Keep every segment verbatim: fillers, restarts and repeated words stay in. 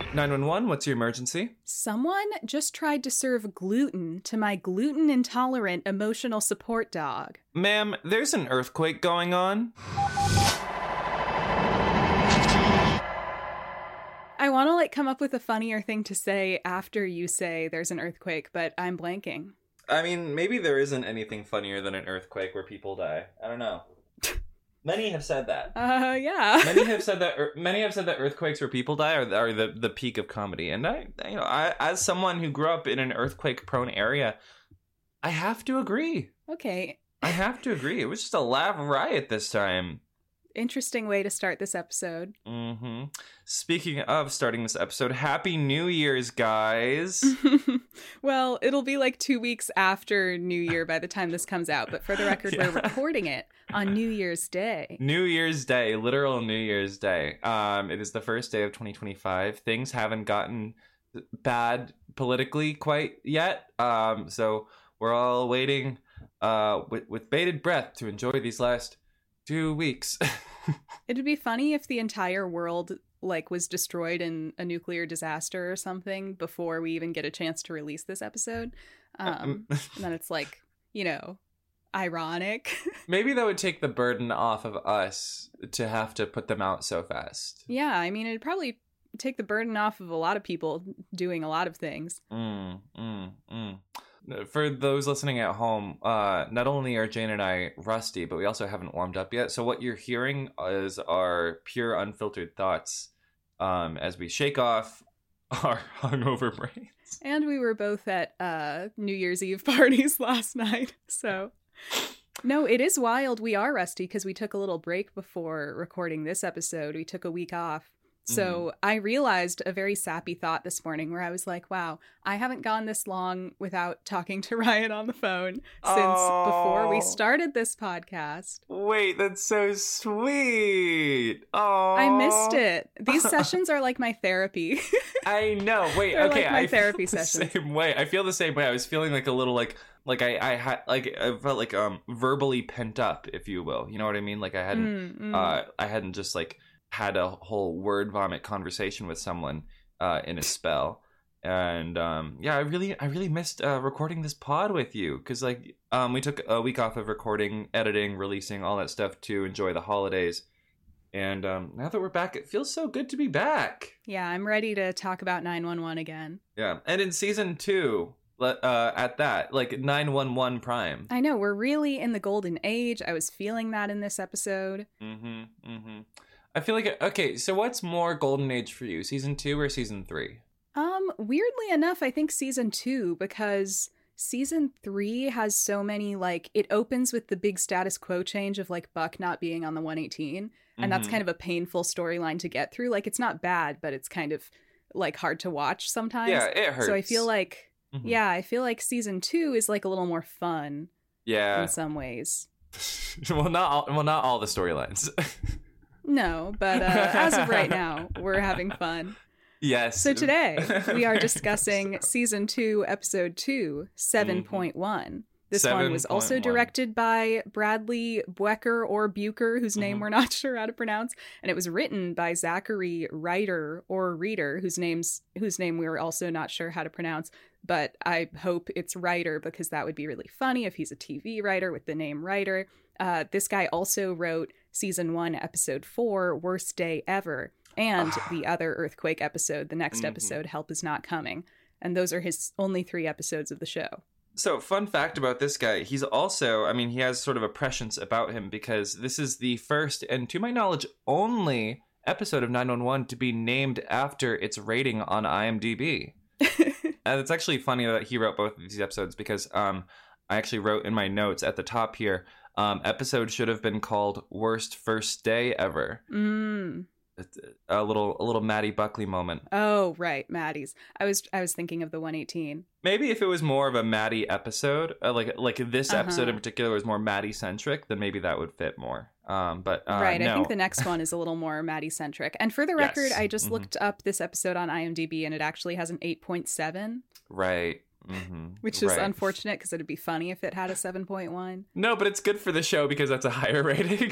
nine one one, what's your emergency? Someone just tried to serve gluten to my gluten-intolerant emotional support dog. Ma'am, there's an earthquake going on. I want to, like, come up with a funnier thing to say after you say there's an earthquake, but I'm blanking. I mean, maybe there isn't anything funnier than an earthquake where people die. I don't know. Many have said that. Uh, yeah. many have said that. Er, many have said that earthquakes where people die are, are the, the peak of comedy. And I, you know, I, as someone who grew up in an earthquake-prone area, I have to agree. Okay. I have to agree. It was just a laugh riot this time. Interesting way to start this episode. Mm-hmm. Speaking of starting this episode, Happy New Year's, guys. Well, it'll be like two weeks after New Year by the time this comes out. But for the record, yeah. We're recording it on New Year's Day. New Year's Day, literal New Year's Day. Um, it is the first day of twenty twenty-five. Things haven't gotten bad politically quite yet. Um, so we're all waiting uh, with, with bated breath to enjoy these last two weeks. It'd be funny if the entire world like was destroyed in a nuclear disaster or something before we even get a chance to release this episode. Um, and then it's like, you know, ironic. Maybe that would take the burden off of us to have to put them out so fast. Yeah, I mean, it'd probably take the burden off of a lot of people doing a lot of things. Mm, mm, mm. For those listening at home, uh, not only are Jane and I rusty, but we also haven't warmed up yet. So what you're hearing is our pure, unfiltered thoughts um, as we shake off our hungover brains. And we were both at uh, New Year's Eve parties last night. So, no, it is wild. We are rusty because we took a little break before recording this episode. We took a week off. So mm. I realized a very sappy thought this morning where I was like, wow, I haven't gone this long without talking to Ryan on the phone since oh. before we started this podcast. Wait, that's so sweet. Oh, I missed it. These sessions are like my therapy. I know. Wait, They're okay. Like my I therapy feel sessions. The same way. I feel the same way. I was feeling like a little like like I, I had like I felt like um verbally pent up, if you will. You know what I mean? Like I hadn't mm, mm. uh I hadn't just like had a whole word vomit conversation with someone uh, in a spell. And um, yeah, I really I really missed uh, recording this pod with you because like um, we took a week off of recording, editing, releasing, all that stuff to enjoy the holidays. And um, now that we're back, it feels so good to be back. Yeah, I'm ready to talk about nine one one again. Yeah, and in season two, uh, at that, like nine one one Prime. I know, we're really in the golden age. I was feeling that in this episode. Mm-hmm, mm-hmm. I feel like, okay, so what's more golden age for you, season two or season three? Um, weirdly enough, I think season two, because season three has so many, like, it opens with the big status quo change of, like, Buck not being on the one eighteen, and mm-hmm. that's kind of a painful storyline to get through. Like, it's not bad, but it's kind of, like, hard to watch sometimes. Yeah, it hurts. So I feel like, mm-hmm. yeah, I feel like season two is, like, a little more fun. Yeah. In some ways. well, not all, well, not all the storylines. No, but uh, as of right now, we're having fun. Yes. So today, we are discussing Season two, Episode two, seven point one. Mm-hmm. This seven. One was also directed by Bradley Buecker or Buecker, whose name mm-hmm. we're not sure how to pronounce. And it was written by Zachary Ryder or Reader, whose name's whose name we were also not sure how to pronounce. But I hope it's Ryder because that would be really funny if he's a T V writer with the name Ryder. Uh, this guy also wrote Season one, Episode four, Worst Day Ever, and the other earthquake episode, the next mm-hmm. episode, Help Is Not Coming. And those are his only three episodes of the show. So, fun fact about this guy, he's also, I mean, he has sort of a prescience about him because this is the first, and to my knowledge, only episode of nine one one to be named after its rating on IMDb. And it's actually funny that he wrote both of these episodes because um, I actually wrote in my notes at the top here, um, episode should have been called Worst First Day Ever. Mm. A little a little Maddie Buckley moment. Oh, right, Maddie's. I was I was thinking of the one eighteen. Maybe if it was more of a Maddie episode, uh, like like this uh-huh. episode in particular was more Maddie centric, then maybe that would fit more. Um, but uh, right, no. I think the next one is a little more Maddie centric. And for the record, yes. I just mm-hmm. looked up this episode on IMDb, and it actually has an eight point seven. Right. Mm-hmm. Which is right. unfortunate because it'd be funny if it had a seven point one. No, but it's good for the show because that's a higher rating.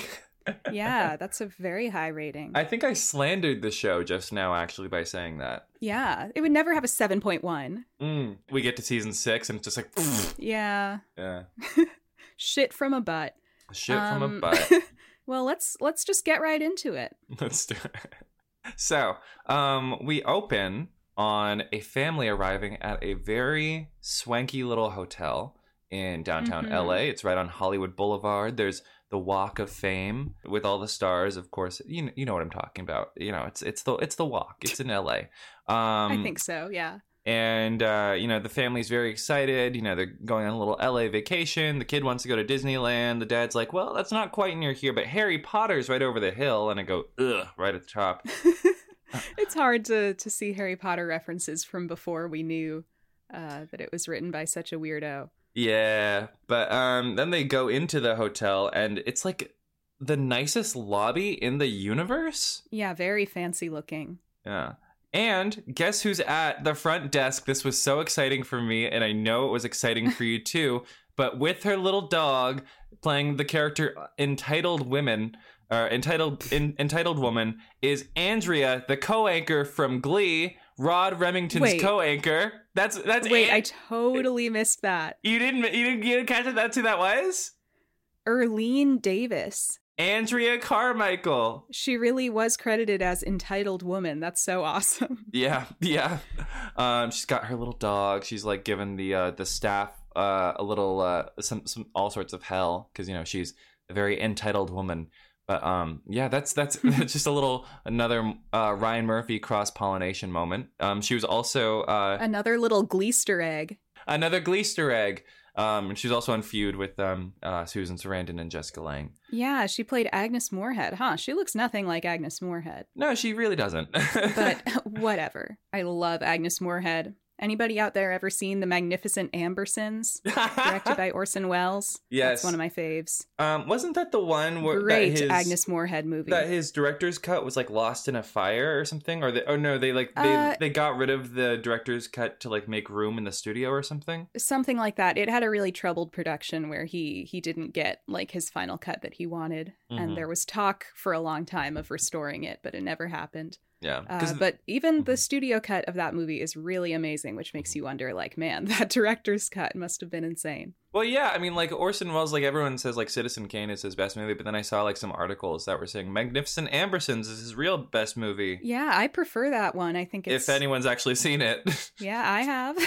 Yeah, that's a very high rating. I think I slandered the show just now, actually, by saying that. Yeah, it would never have a seven point one. Mm. We get to season six, and it's just like... Yeah. Yeah. Shit from a butt. Shit um, from a butt. Well, let's let's just get right into it. Let's do it. So, um, we open on a family arriving at a very swanky little hotel in downtown mm-hmm. L A. It's right on Hollywood Boulevard. There's the Walk of Fame with all the stars, of course. You know, you know what I'm talking about. You know, it's it's the it's the Walk. It's in L A. Um, I think so. Yeah. And uh, you know, the family's very excited. You know, they're going on a little L A vacation. The kid wants to go to Disneyland. The dad's like, "Well, that's not quite near here, but Harry Potter's right over the hill." And I go, "Ugh!" right at the top. It's hard to to see Harry Potter references from before we knew uh, that it was written by such a weirdo. Yeah, but um, then they go into the hotel, and it's like the nicest lobby in the universe. Yeah, very fancy looking. Yeah. And guess who's at the front desk? This was so exciting for me, and I know it was exciting for you too. But with her little dog, playing the character Entitled Women, or entitled in, entitled woman, is Andrea, the co-anchor from Glee. Rod Remington's Wait. co-anchor. That's that's. Wait, An- I totally missed that. You didn't. You didn't. You didn't catch it. That's who that was. Erlene Davis. Andrea Carmichael. She really was credited as Entitled Woman. That's so awesome. Yeah, yeah. Um, she's got her little dog. She's like giving the uh, the staff uh, a little uh, some some all sorts of hell because you know she's a very entitled woman. But um, yeah, that's that's just a little another uh, Ryan Murphy cross pollination moment. Um, she was also uh, another little Gleester egg. Another Gleester egg. Um, and she's also on Feud with um, uh, Susan Sarandon and Jessica Lange. Yeah, she played Agnes Moorehead, huh? She looks nothing like Agnes Moorehead. No, she really doesn't. But whatever. I love Agnes Moorehead. Anybody out there ever seen The Magnificent Ambersons? Directed by Orson Welles? Yes. That's one of my faves. Um, wasn't that the one where Great that his, Agnes Moorehead movie. That his director's cut was like lost in a fire or something? Or they, oh no, they like they, uh, they got rid of the director's cut to like make room in the studio or something? Something like that. It had a really troubled production where he he didn't get like his final cut that he wanted. Mm-hmm. And there was talk for a long time of restoring it, but it never happened. Yeah. Uh, but even the studio cut of that movie is really amazing, which makes you wonder, like, man, that director's cut must have been insane. Well, yeah, I mean, like, Orson Welles, like, everyone says, like, Citizen Kane is his best movie, but then I saw, like, some articles that were saying Magnificent Ambersons is his real best movie. Yeah, I prefer that one. I think it's... If anyone's actually seen it. Yeah, I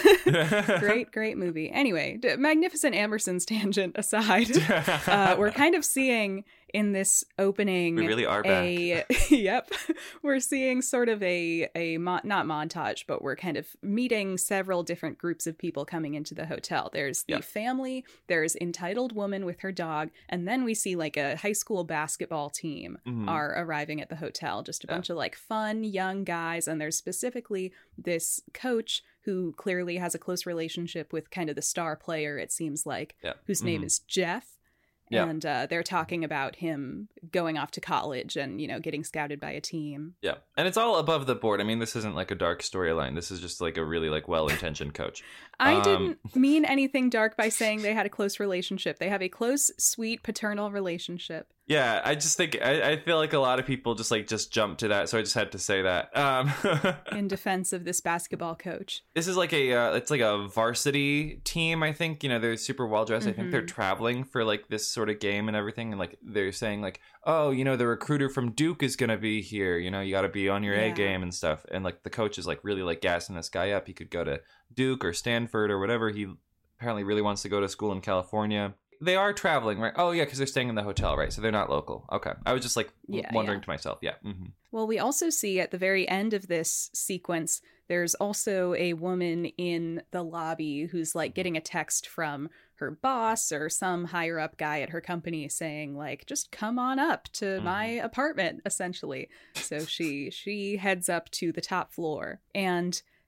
have. Great, great movie. Anyway, Magnificent Ambersons tangent aside, uh, we're kind of seeing in this opening... We really are back. A, yep. We're seeing sort of a, a mo- not montage, but we're kind of meeting several different groups of people coming into the hotel. There's the yep. family, there's Entitled Woman with her dog, and then we see like a high school basketball team mm-hmm. are arriving at the hotel. Just a yeah. bunch of like fun young guys, and there's specifically this coach who clearly has a close relationship with kind of the star player, it seems like, yeah. whose mm-hmm. name is Jeff. Yeah. And uh, they're talking about him going off to college and, you know, getting scouted by a team. Yeah. And it's all above the board. I mean, this isn't like a dark storyline. This is just like a really like well-intentioned coach. I um, didn't mean anything dark by saying they had a close relationship. They have a close, sweet, paternal relationship. Yeah, I just think I, I feel like a lot of people just like just jump to that, so I just had to say that. Um, in defense of this basketball coach, this is like a uh, it's like a varsity team. I think you know they're super well dressed. Mm-hmm. I think they're traveling for like this sort of game and everything, and like they're saying like, oh, you know, the recruiter from Duke is gonna be here. You know, you got to be on your yeah. A game and stuff. And like the coach is like really like gassing this guy up. He could go to Duke or Stanford or whatever. He apparently really wants to go to school in California. They are traveling, right? Oh, yeah, because they're staying in the hotel, right? So they're not local. Okay. I was just, like, yeah, wondering yeah. to myself. Yeah. Mm-hmm. Well, we also see at the very end of this sequence, there's also a woman in the lobby who's, like, getting a text from her boss or some higher-up guy at her company saying, like, just come on up to mm-hmm. my apartment, essentially. So she she heads up to the top floor. And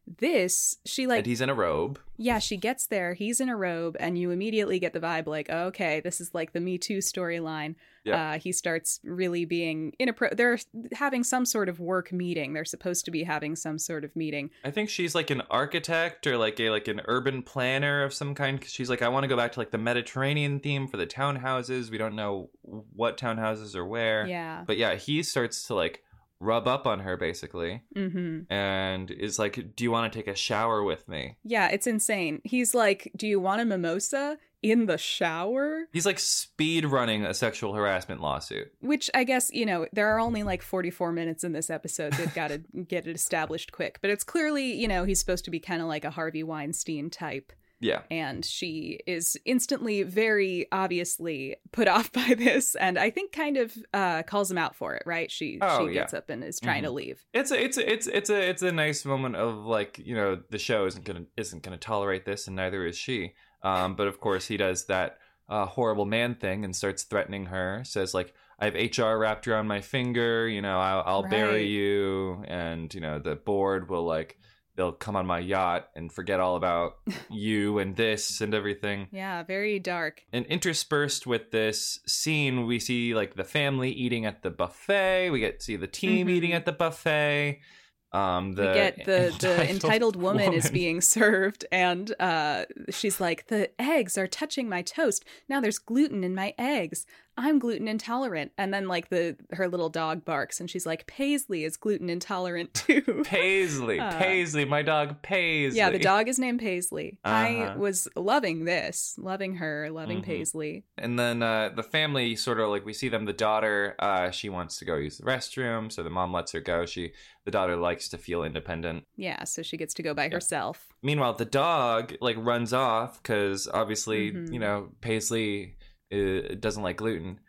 This, she like... And he's in a robe. Yeah, she gets there, he's in a robe, and you immediately get the vibe like, oh, okay, this is like the Me Too storyline. Yeah. Uh, he starts really being inappro- they're having some sort of work meeting. They're supposed to be having some sort of meeting. I think she's like an architect or like a like an urban planner of some kind. Cause she's like, I want to go back to like the Mediterranean theme for the townhouses. We don't know what townhouses or where. Yeah. But yeah, he starts to like rub up on her basically, mm-hmm. and is like, do you want to take a shower with me? Yeah, it's insane. He's like, do you want a mimosa in the shower? He's like speed running a sexual harassment lawsuit, which I guess, you know, there are only like forty-four minutes in this episode. They've got to get it established quick, but it's clearly, you know, he's supposed to be kind of like a Harvey Weinstein type. Yeah. And she is instantly, very obviously put off by this, and I think kind of uh, calls him out for it, right? She oh, she yeah. gets up and is trying mm-hmm. to leave. It's a it's a, it's it's a it's a nice moment of like, you know, the show isn't gonna isn't gonna tolerate this, and neither is she. Um, but of course he does that uh, horrible man thing and starts threatening her. Says like, I have H R wrapped around my finger. You know, I'll, I'll right. bury you, and you know the board will like. They'll come on my yacht and forget all about you and this and everything. Yeah, very dark. And interspersed with this scene, we see like the family eating at the buffet. We get to see the team mm-hmm. eating at the buffet. Um, the we get the, entitled the entitled woman, woman is being served, and uh, she's like, the eggs are touching my toast. Now there's gluten in my eggs. I'm gluten intolerant. And then like the her little dog barks, and she's like, Paisley is gluten intolerant too. Paisley, uh, Paisley, my dog Paisley. Yeah, the dog is named Paisley. Uh-huh. I was loving this, loving her, loving mm-hmm. Paisley. And then uh, the family sort of like, we see them, the daughter, uh, she wants to go use the restroom, so the mom lets her go. She, the daughter likes to feel independent. Yeah, so she gets to go by yeah. herself. Meanwhile, the dog like runs off because obviously, mm-hmm. you know, Paisley uh, doesn't like gluten.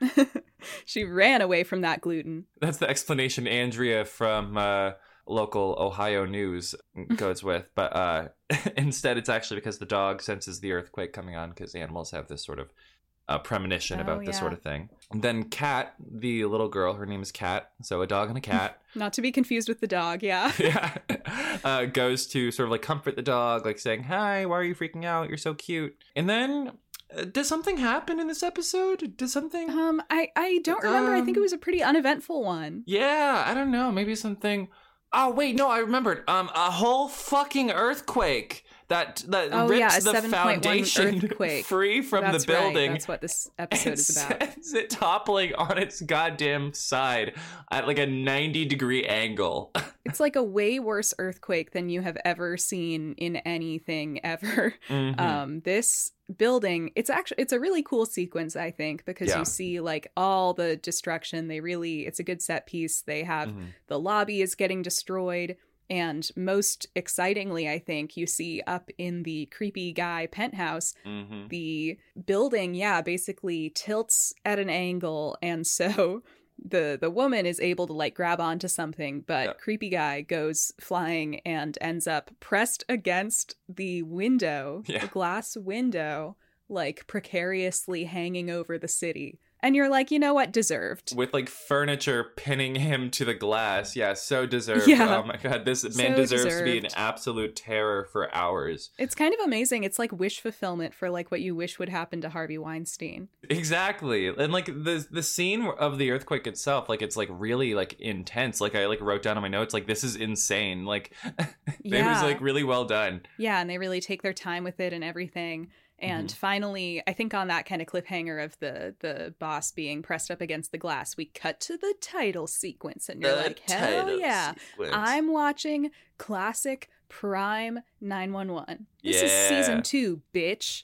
She ran away from that gluten. That's the explanation Andrea from uh, local Ohio news goes with. But uh, instead, it's actually because the dog senses the earthquake coming on, because animals have this sort of uh, premonition oh, about yeah. this sort of thing. And then Kat, the little girl, her name is Kat, so a dog and a cat. Not to be confused with the dog, yeah. yeah. Uh, goes to sort of like comfort the dog, like saying, hi, why are you freaking out? You're so cute. And then... Uh, does something happen in this episode? Does something... Um, I, I don't remember. Um, I think it was a pretty uneventful one. Yeah, I don't know. Maybe something... Oh, wait, no, I remembered. Um, a whole fucking earthquake that that oh, rips yeah, a the foundation earthquake. free from That's the building. Right. That's what this episode is about. Sends it toppling on its goddamn side at like a ninety degree angle. It's like a way worse earthquake than you have ever seen in anything ever. Mm-hmm. Um, this building, it's actually it's a really cool sequence, I think, because yeah. you see like all the destruction. They really, it's a good set piece. They have mm-hmm. the lobby is getting destroyed. And most excitingly, I think, you see up in the creepy guy penthouse, mm-hmm. the building, yeah, basically tilts at an angle. And so the the woman is able to like grab onto something, but yeah. creepy guy goes flying and ends up pressed against the window, yeah. the glass window, like precariously hanging over the city. And you're like, you know what? Deserved. With like furniture pinning him to the glass. Yeah, so deserved. Yeah. Oh my God, this man so deserves deserved. to be an absolute terror for hours. It's kind of amazing. It's like wish fulfillment for like what you wish would happen to Harvey Weinstein. Exactly. And like the the scene of the earthquake itself, like it's like really like intense. Like I like wrote down on my notes, like this is insane. Like yeah. it was like really well done. Yeah, and they really take their time with it and everything. And mm-hmm. finally, I think on that kind of cliffhanger of the the boss being pressed up against the glass, we cut to the title sequence. And you're the like, hell yeah, sequence. I'm watching classic prime nine one one. This yeah. is season two, bitch.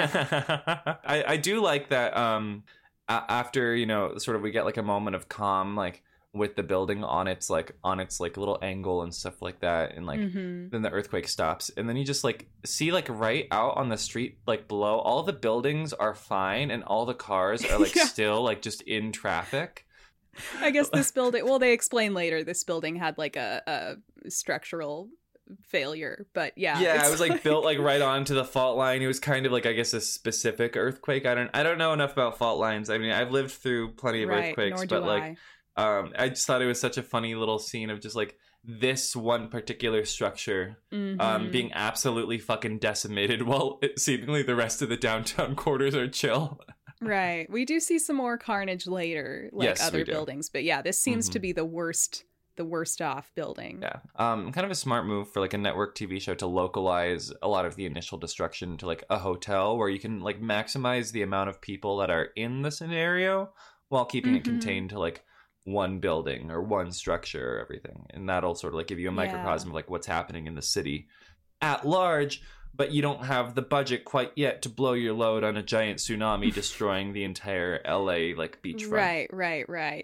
I, I do like that um, a- after, you know, sort of we get like a moment of calm, like, with the building on its like on its like little angle and stuff like that, and like mm-hmm. then the earthquake stops, and then you just like see like right out on the street like below, all the buildings are fine and all the cars are like yeah. still like just in traffic. I guess this building, well, they explain later this building had like a, a structural failure, but yeah yeah it was like, like built like right onto the fault line. It was kind of like, I guess, a specific earthquake. I don't I don't know enough about fault lines. I mean, I've lived through plenty of right, earthquakes, nor but do like I. Um, I just thought it was such a funny little scene of just like this one particular structure mm-hmm. um, being absolutely fucking decimated while it, seemingly the rest of the downtown quarters are chill. Right. We do see some more carnage later, like yes, other buildings. But yeah, this seems mm-hmm. to be the worst, the worst off building. Yeah. Um, kind of a smart move for like a network T V show to localize a lot of the initial destruction to like a hotel where you can like maximize the amount of people that are in the scenario while keeping mm-hmm. it contained to like one building or one structure or everything. And that'll sort of like give you a microcosm yeah. of like what's happening in the city at large. But you don't have the budget quite yet to blow your load on a giant tsunami destroying the entire L A like beachfront. Right, right, right.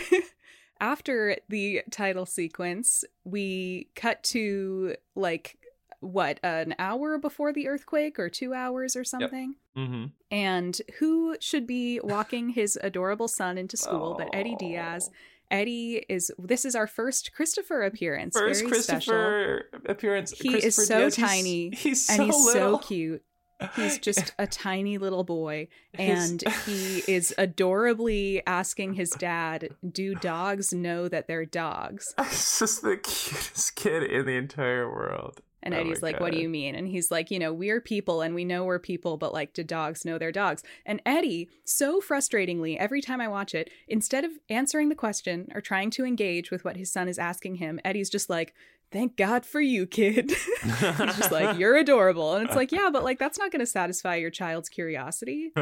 After the title sequence, we cut to like what, an hour before the earthquake or two hours or something. Yep. Mm-hmm. And who should be walking his adorable son into school oh. but Eddie Diaz? Eddie is, this is our first Christopher appearance. First Very Christopher special. appearance. He is so Diaz, tiny. He's, he's so and he's little. so cute. He's just a tiny little boy. And he is adorably asking his dad, do dogs know that they're dogs? He's just the cutest kid in the entire world. And oh Eddie's like, God. What do you mean? And he's like, you know, we're people and we know we're people, but like, do dogs know they're dogs? And Eddie, so frustratingly, every time I watch it, instead of answering the question or trying to engage with what his son is asking him, Eddie's just like, thank God for you, kid. He's just like, you're adorable. And it's like, yeah, but like, that's not going to satisfy your child's curiosity.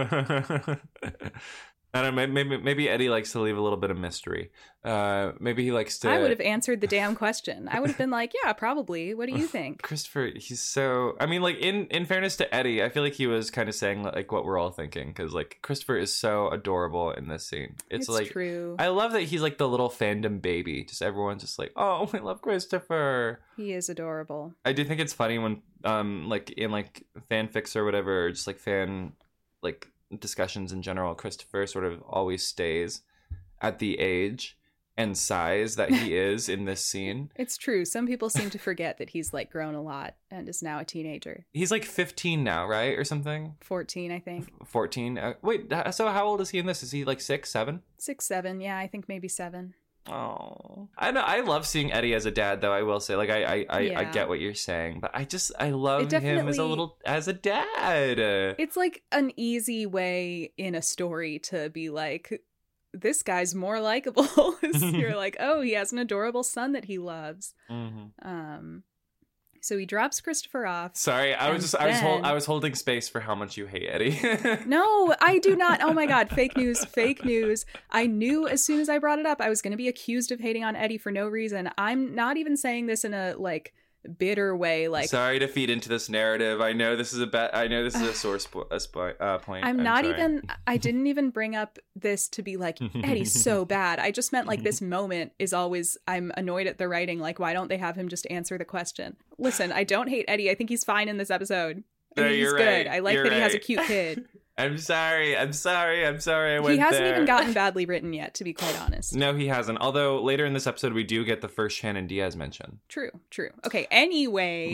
I don't know, maybe maybe Eddie likes to leave a little bit of mystery. Uh, maybe he likes to... I would have answered the damn question. I would have been like, yeah, probably. What do you think? Christopher, he's so... I mean, like, in, in fairness to Eddie, I feel like he was kind of saying, like, what we're all thinking. Because, like, Christopher is so adorable in this scene. It's, it's like... true. I love that he's, like, the little fandom baby. Just everyone's just like, oh, we love Christopher. He is adorable. I do think it's funny when, um, like, in, like, fanfics or whatever, or just, like, fan, like... discussions in general, Christopher sort of always stays at the age and size that he is in this scene. It's true. Some people seem to forget that he's like grown a lot and is now a teenager. He's like fifteen now, right? Or something? fourteen, I think. fourteen? Uh, wait, so how old is he in this? Is he like six, seven? Six, seven. Yeah, I think maybe seven. Oh, I know. I love seeing Eddie as a dad, though. I will say, like, I, I, I, yeah. I get what you're saying, but I just, I love definitely... him as a little, as a dad. It's like an easy way in a story to be like, this guy's more likable. You're like, oh, he has an adorable son that he loves. Mm-hmm. Um. So he drops Christopher off. Sorry, I was just then... I was hold, I was holding space for how much you hate Eddie. No, I do not. Oh my God, fake news, fake news. I knew as soon as I brought it up, I was going to be accused of hating on Eddie for no reason. I'm not even saying this in a like bitter way. Like, sorry to feed into this narrative. I know this is a bet. I know this is a source po- a spo- uh, point. I'm, I'm not sorry. even. I didn't even bring up this to be like Eddie's so bad. I just meant like this moment is always. I'm annoyed at the writing. Like, why don't they have him just answer the question? Listen, I don't hate Eddie. I think he's fine in this episode. No, he's you're good. right. I like You're that right. he has a cute kid. I'm sorry. I'm sorry. I'm sorry. I went He hasn't there. even gotten badly written yet, to be quite honest. No, he hasn't. Although later in this episode, we do get the first Shannon Diaz mention. True, true. Okay, anyway,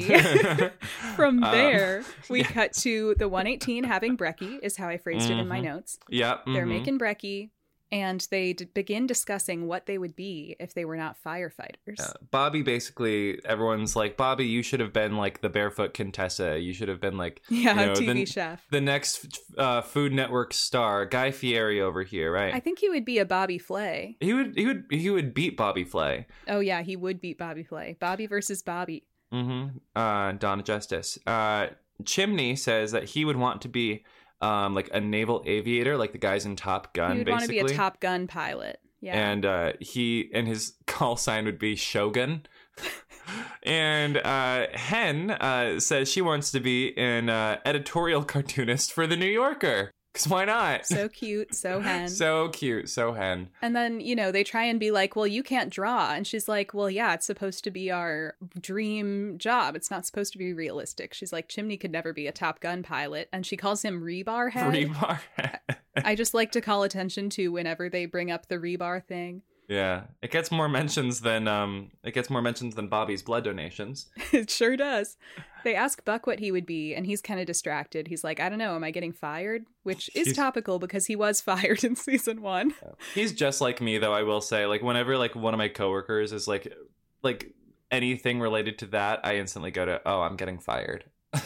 from there, um, we yeah. cut to the one eighteen having brekkie, is how I phrased mm-hmm. it in my notes. Yeah. Mm-hmm. They're making brekkie, and they d- begin discussing what they would be if they were not firefighters. Yeah. Bobby, basically, everyone's like, Bobby, you should have been like the Barefoot Contessa. You should have been like, yeah, you know, T V the, chef. The next uh, Food Network star, Guy Fieri over here, right? I think he would be a Bobby Flay. He would, he would, he would beat Bobby Flay. Oh yeah, he would beat Bobby Flay. Bobby versus Bobby. Mm-hmm. Uh, Donna Justice. Uh, Chimney says that he would want to be um, like a naval aviator, like the guys in Top Gun. He would basically. want to be a Top Gun pilot. Yeah. And uh, he and his call sign would be Shogun. And uh, Hen uh, says she wants to be an uh, editorial cartoonist for The New Yorker. Because why not? So cute, so Hen. So cute, so Hen. And then, you know, they try and be like, well, you can't draw. And she's like, well, yeah, it's supposed to be our dream job. It's not supposed to be realistic. She's like, Chimney could never be a Top Gun pilot. And she calls him Rebar Head. Rebar Head. I just like to call attention to whenever they bring up the rebar thing. Yeah, it gets more mentions than um, it gets more mentions than Bobby's blood donations. It sure does. They ask Buck what he would be, and he's kind of distracted. He's like, I don't know, am I getting fired? Which is he's... topical because he was fired in season one. He's just like me, though, I will say. Like, whenever, like, one of my coworkers is, like, like, anything related to that, I instantly go to, oh, I'm getting fired.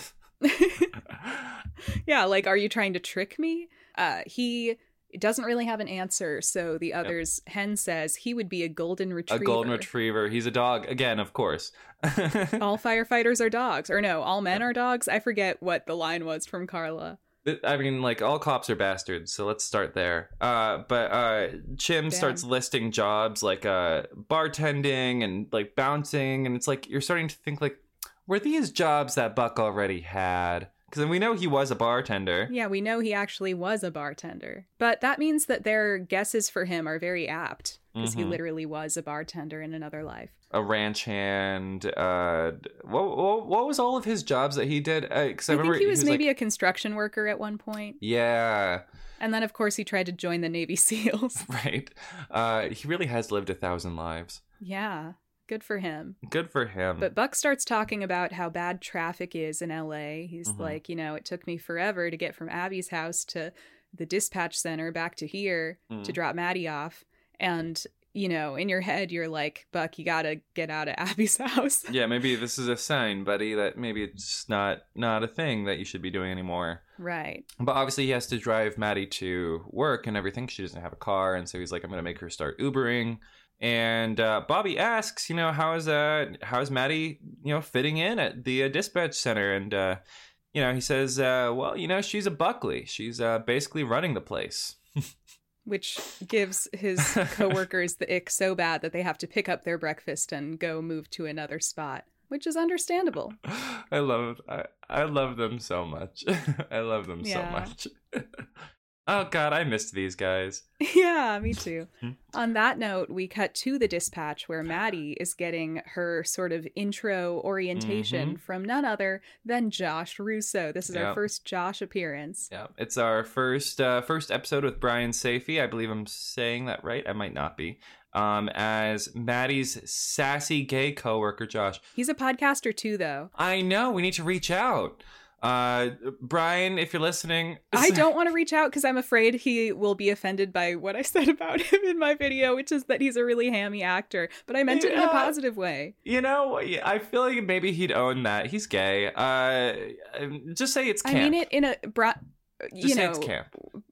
Yeah, like, are you trying to trick me? Uh, he doesn't really have an answer, so the other's yep. hen says he would be a golden retriever. A golden retriever. He's a dog. Again, of course. All firefighters are dogs. Or no, all men are dogs? I forget what the line was from Carla. I mean, like, all cops are bastards, so let's start there. Uh, but uh, Chim Damn. starts listing jobs like uh, bartending and, like, bouncing, and it's like, you're starting to think, like, were these jobs that Buck already had? Because we know he was a bartender. Yeah, we know he actually was a bartender. But that means that their guesses for him are very apt, because mm-hmm. he literally was a bartender in another life. A ranch hand. Uh, what, what, what was all of his jobs that he did? Uh, 'cause I, I remember think he was, he was maybe like... a construction worker at one point. Yeah. And then, of course, he tried to join the Navy SEALs. Right. Uh, he really has lived a thousand lives. Yeah. Good for him. Good for him. But Buck starts talking about how bad traffic is in L A. He's mm-hmm. like, you know, it took me forever to get from Abby's house to the dispatch center back to here mm. to drop Maddie off. And, you know, in your head, you're like, Buck, you gotta get out of Abby's house. Yeah, maybe this is a sign, buddy, that maybe it's not not a thing that you should be doing anymore. Right. But obviously he has to drive Maddie to work and everything. She doesn't have a car. And so he's like, I'm going to make her start Ubering. And uh, Bobby asks, you know, how is uh, how is Maddie, you know, fitting in at the uh, dispatch center? And, uh, you know, he says, uh, well, you know, she's a Buckley. She's uh, basically running the place. Which gives his coworkers the ick so bad that they have to pick up their breakfast and go move to another spot, which is understandable. I love I, I love them so much. I love them yeah. so much. Oh, God, I missed these guys. Yeah, me too. On that note, we cut to the dispatch where Maddie is getting her sort of intro orientation mm-hmm. from none other than Josh Russo. This is yep. our first Josh appearance. Yeah, it's our first uh, first episode with Brian Safey. I believe I'm saying that right. I might not be. Um, as Maddie's sassy gay coworker, Josh. He's a podcaster too, though. I know. We need to reach out. Uh, Brian, if you're listening, I don't want to reach out because I'm afraid he will be offended by what I said about him in my video, which is that he's a really hammy actor. But I meant it in a positive way. You know, I feel like maybe he'd own that. He's gay. Uh, just say it's camp. I mean it in a bra- you just know. Say it's camp.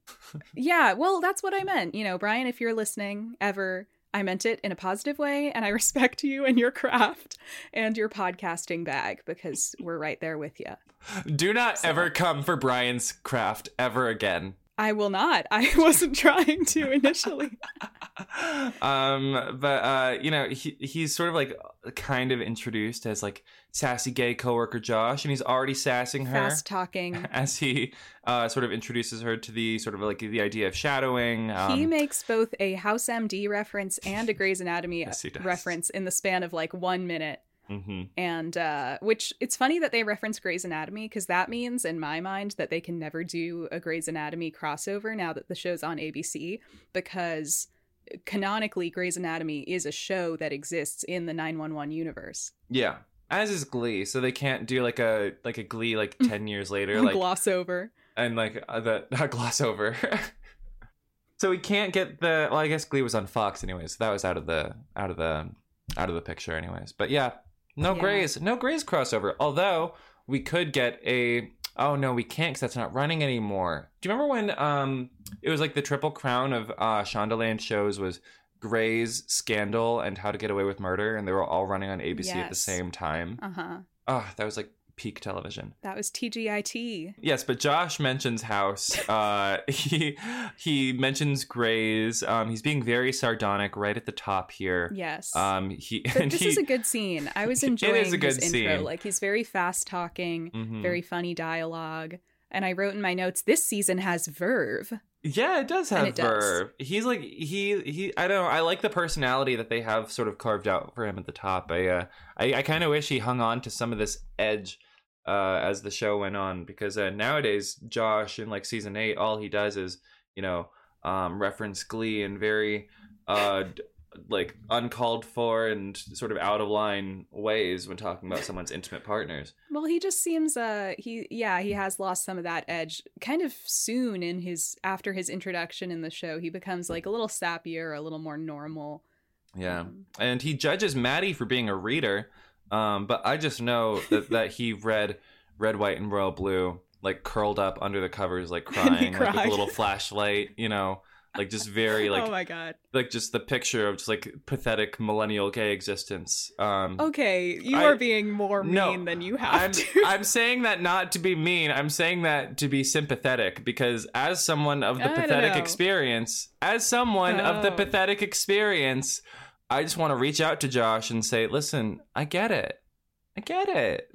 Yeah, well, that's what I meant. You know, Brian, if you're listening ever. I meant it in a positive way, and I respect you and your craft and your podcasting bag because we're right there with you. Do not so. ever come for Brian's craft ever again. I will not. I wasn't trying to initially. um, but uh, you know, he he's sort of like kind of introduced as like sassy gay coworker Josh, and he's already sassing her, fast talking, as he uh, sort of introduces her to the sort of like the idea of shadowing. Um, he makes both a House M D reference and a Grey's Anatomy yes, reference in the span of like one minute. Mm-hmm. And uh, which it's funny that they reference Grey's Anatomy because that means in my mind that they can never do a Grey's Anatomy crossover now that the show's on A B C because canonically Grey's Anatomy is a show that exists in the nine one one universe. Yeah, as is Glee, so they can't do like a like a Glee like ten years later, like gloss over and like uh, the uh, gloss over. So we can't get the well, I guess Glee was on Fox anyways, so that was out of the out of the out of the picture anyways. But yeah. No yeah. Grey's, no Grey's crossover. Although we could get a, oh no, we can't because that's not running anymore. Do you remember when um it was like the Triple Crown of uh, Shondaland shows was Grey's, Scandal, and How to Get Away with Murder, and they were all running on A B C yes. at the same time. Uh huh. Oh, that was like peak television. That was T G I T. Yes, but Josh mentions House. Uh, he he mentions Grey's. Um, he's being very sardonic right at the top here. Yes. Um, he. But and this he, is a good scene. I was enjoying it is a good his scene. intro. Like he's very fast talking, mm-hmm. very funny dialogue. And I wrote in my notes, this season has verve. Yeah, it does have it verve. Does. He's like he he. I don't know. I like the personality that they have sort of carved out for him at the top. I uh, I, I kind of wish he hung on to some of this edge. Uh, as the show went on, because uh, nowadays Josh in like season eight, all he does is, you know, um, reference Glee in very uh, d- like uncalled for and sort of out of line ways when talking about someone's intimate partners. Well, he just seems uh he yeah he has lost some of that edge kind of soon in his after his introduction in the show. He becomes like a little sappier, a little more normal. Yeah. Um, and he judges Maddie for being a reader. Um, but I just know that, that he read Red, White, and Royal Blue, like curled up under the covers, like crying, like with a little flashlight, you know, like just very like, oh my God, like just the picture of just like pathetic millennial gay existence. Um, okay, you I, are being more mean no, than you have I'm, to. I'm saying that not to be mean. I'm saying that to be sympathetic, because as someone of the I pathetic experience, as someone oh. of the pathetic experience, I just want to reach out to Josh and say, listen, I get it. I get it.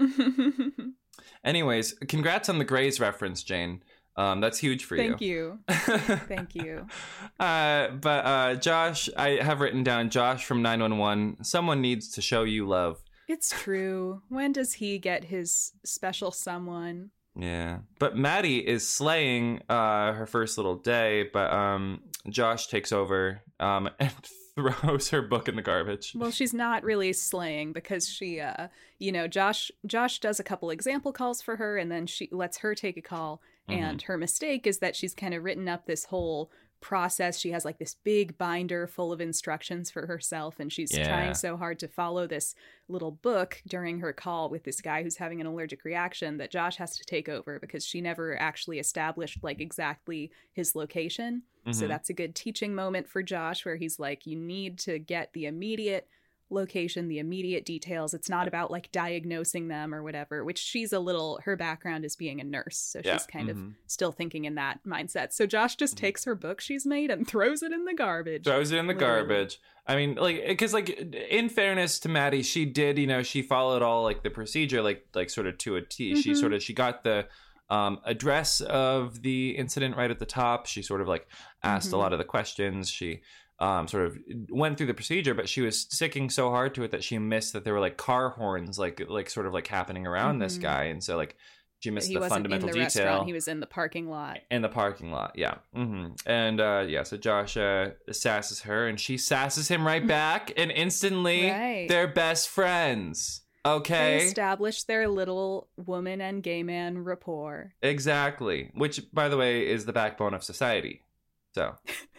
Anyways, congrats on the Greys reference, Jane. Um, that's huge for Thank you. Thank you. Thank you. Uh, but uh, Josh, I have written down Josh from nine one one. Someone needs to show you love. It's true. When does he get his special someone? Yeah. But Maddie is slaying uh, her first little day, but um, Josh takes over um, and throws her book in the garbage. Well, she's not really slaying, because she, uh, you know, Josh Josh does a couple example calls for her, and then she lets her take a call. Mm-hmm. And her mistake is that she's kind of written up this whole process. She has like this big binder full of instructions for herself, and she's yeah. trying so hard to follow this little book during her call with this guy who's having an allergic reaction, that Josh has to take over, because she never actually established like exactly his location. Mm-hmm. So that's a good teaching moment for Josh, where he's like, you need to get the immediate location, the immediate details. It's not about like diagnosing them or whatever, which she's a little, her background is being a nurse, so yeah. she's kind mm-hmm. of still thinking in that mindset. So Josh just mm-hmm. takes her book she's made and throws it in the garbage. Throws it in the literally. garbage. I mean, like, because like in fairness to Maddie, she did, you know, she followed all like the procedure, like like sort of to a T. Mm-hmm. She sort of she got the um address of the incident right at the top. She sort of like asked mm-hmm. a lot of the questions. She Um, sort of went through the procedure, but she was sticking so hard to it that she missed that there were like car horns, like like sort of like happening around mm-hmm. this guy, and so like she missed he the wasn't fundamental in the detail. Restaurant. He was in the parking lot. In the parking lot, yeah. Mm-hmm. And uh, yeah, so Josh uh, sasses her, and she sasses him right back, and instantly right. they're best friends. Okay, they established their little woman and gay man rapport. Exactly, which, by the way, is the backbone of society. So.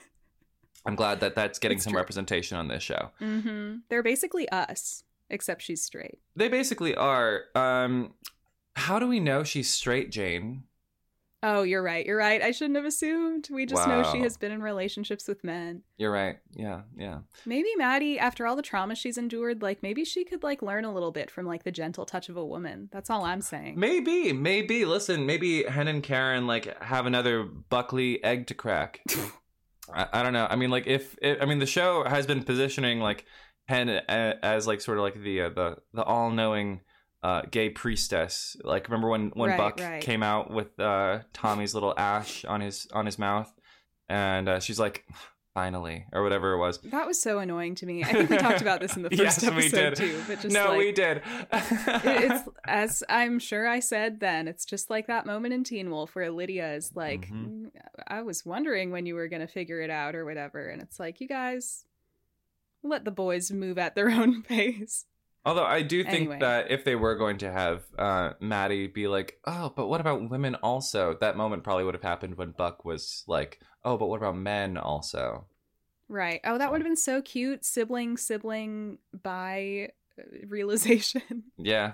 I'm glad that that's getting it's some true. representation on this show. Mm-hmm. They're basically us, except she's straight. They basically are. Um, how do we know she's straight, Jane? Oh, you're right. You're right. I shouldn't have assumed. We just wow. know she has been in relationships with men. You're right. Yeah, yeah. Maybe Maddie, after all the trauma she's endured, like maybe she could like learn a little bit from like the gentle touch of a woman. That's all I'm saying. Maybe, maybe. Listen, maybe Hen and Karen like have another Buckley egg to crack. I, I don't know. I mean, like, if it, I mean, the show has been positioning like Hen as like sort of like the uh, the the all knowing uh, gay priestess. Like, remember when when right, Buck right. came out with uh, Tommy's little ash on his on his mouth, and uh, she's like, finally, or whatever it was. That was so annoying to me. I think we talked about this in the first yes, episode we did. too. But just no, like, we did. it, it's as I'm sure I said then. It's just like that moment in Teen Wolf where Lydia is like, mm-hmm. I was wondering when you were going to figure it out or whatever, and it's like, you guys let the boys move at their own pace. Although I do think anyway. that if they were going to have uh, Maddie be like, oh, but what about women also? That moment probably would have happened when Buck was like, oh, but what about men also? Right. Oh, that would have been so cute. Sibling, sibling, bi realization. Yeah.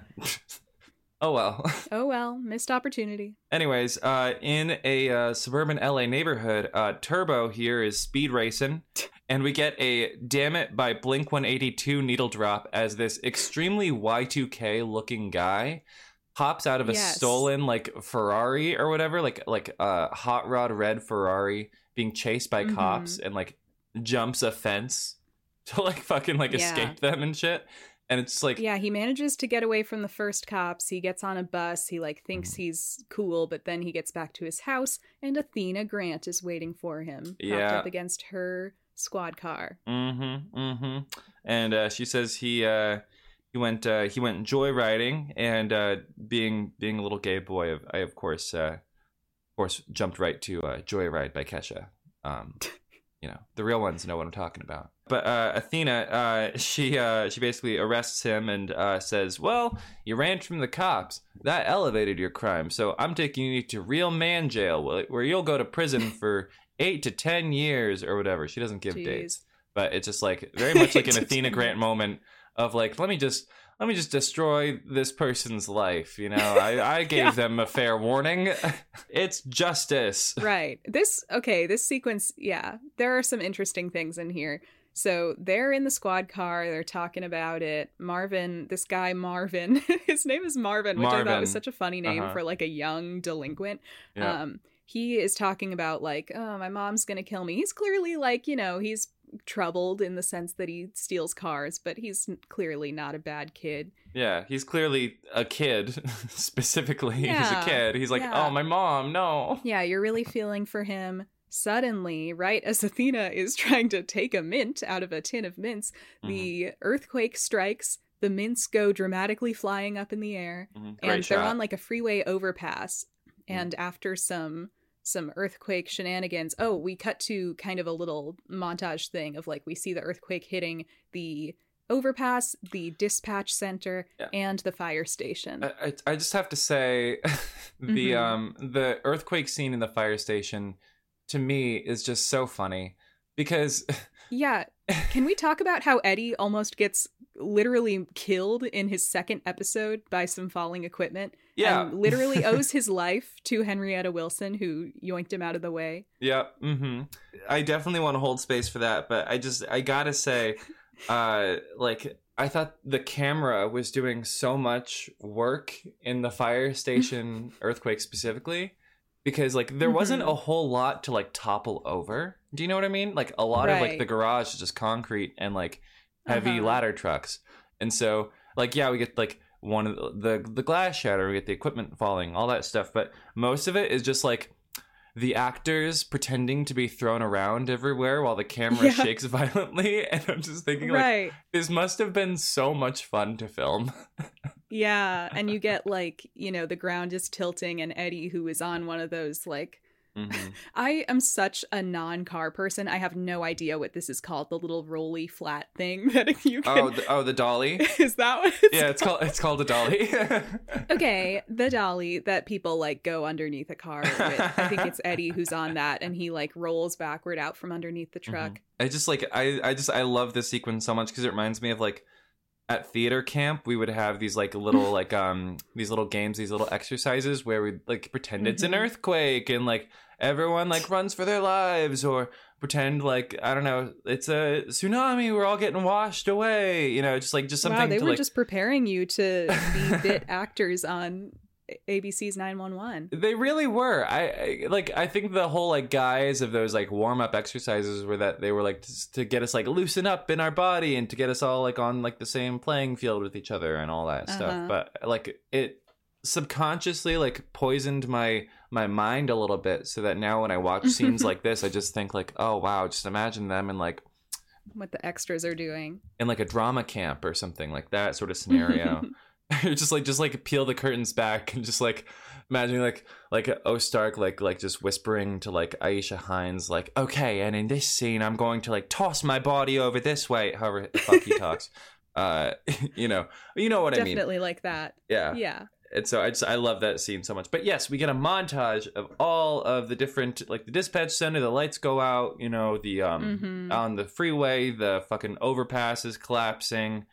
Oh, well. Oh, well. Missed opportunity. Anyways, uh, in a uh, suburban L A neighborhood, uh, Turbo here is speed racing, and we get a Damn It by Blink one eighty-two needle drop as this extremely Y two K looking guy hops out of a yes. stolen like Ferrari or whatever, like like a hot rod red Ferrari being chased by mm-hmm. cops, and like jumps a fence to like fucking like yeah. escape them and shit. And it's like, yeah, he manages to get away from the first cops. He gets on a bus. He like thinks he's cool, but then he gets back to his house, and Athena Grant is waiting for him, propped yeah. up against her squad car. Mm-hmm. Mm-hmm. And uh, she says he uh, he went uh, he went joyriding, and uh, being being a little gay boy, I of course uh, of course jumped right to uh, Joyride by Kesha. Um, you know, the real ones know what I'm talking about. But uh, Athena, uh, she uh, she basically arrests him and uh, says, well, you ran from the cops. That elevated your crime. So I'm taking you to real man jail, where you'll go to prison for eight to ten years or whatever. She doesn't give Jeez. dates. but it's just like very much like an Athena Grant moment of like, let me just let me just destroy this person's life. You know, I, I gave yeah. them a fair warning. It's justice. Right. This, okay, this sequence, yeah, there are some interesting things in here. So they're in the squad car. They're talking about it. Marvin, this guy Marvin, his name is Marvin, which Marvin. I thought was such a funny name uh-huh. for like a young delinquent. Yeah. Um, he is talking about like, oh, my mom's going to kill me. He's clearly like, you know, he's troubled in the sense that he steals cars, but he's clearly not a bad kid. Yeah, he's clearly a kid. Specifically, yeah. he's a kid. He's like, yeah. oh, my mom, no. Yeah, you're really feeling for him. Suddenly, right as Athena is trying to take a mint out of a tin of mints, mm-hmm. the earthquake strikes. The mints go dramatically flying up in the air, mm-hmm. and shot. They're on like a freeway overpass. Mm-hmm. And after some some earthquake shenanigans, oh, we cut to kind of a little montage thing of like we see the earthquake hitting the overpass, the dispatch center, yeah. and the fire station. I, I, I just have to say, the mm-hmm. um the earthquake scene in the fire station, to me, is just so funny because yeah, can we talk about how Eddie almost gets literally killed in his second episode by some falling equipment? Yeah, and literally owes his life to Henrietta Wilson, who yoinked him out of the way. Yeah, mm-hmm. I definitely want to hold space for that, but I just I gotta say, uh, like I thought the camera was doing so much work in the fire station earthquake specifically. Because, like, there mm-hmm. wasn't a whole lot to, like, topple over. Do you know what I mean? Like, a lot right. of, like, the garage is just concrete and, like, heavy uh-huh. ladder trucks. And so, like, yeah, we get, like, one of the, the, the glass shatter, we get the equipment falling, all that stuff. But most of it is just, like, the actors pretending to be thrown around everywhere while the camera yeah. shakes violently. And I'm just thinking, right. like, this must have been so much fun to film. Yeah, and you get, like, you know, the ground is tilting and Eddie, who is on one of those, like, mm-hmm. I am such a non-car person. I have no idea what this is called, the little rolly flat thing that you can... Oh, the, oh, the dolly? Is that what it's Yeah, it's called? called it's called a dolly. Okay, the dolly that people, like, go underneath a car with. I think it's Eddie who's on that, and he, like, rolls backward out from underneath the truck. Mm-hmm. I just, like, I, I just, I love this sequence so much because it reminds me of, like, at theater camp, we would have these like little like um these little games, these little exercises where we like pretend it's an earthquake and like everyone like runs for their lives, or pretend like I don't know it's a tsunami, we're all getting washed away. You know, just like just something. Wow, they to, were like... just preparing you to be bit actors on A B C's nine one one. They really were. I, I like. I think the whole like guise of those like warm up exercises were that they were like to, to get us like loosen up in our body and to get us all like on like the same playing field with each other and all that uh-huh. stuff. But like it subconsciously like poisoned my my mind a little bit, so that now when I watch scenes like this, I just think like, oh wow, just imagine them in like what the extras are doing in like a drama camp or something like that sort of scenario. just like just like peel the curtains back and just like imagining like like O Stark like like just whispering to like Aisha Hines like, okay, and in this scene I'm going to like toss my body over this way, however the fuck he talks. Uh you know you know what definitely I mean. Definitely like that. Yeah. Yeah. And so I just I love that scene so much. But yes, we get a montage of all of the different like the dispatch center, the lights go out, you know, the um mm-hmm. on the freeway, the fucking overpass is collapsing.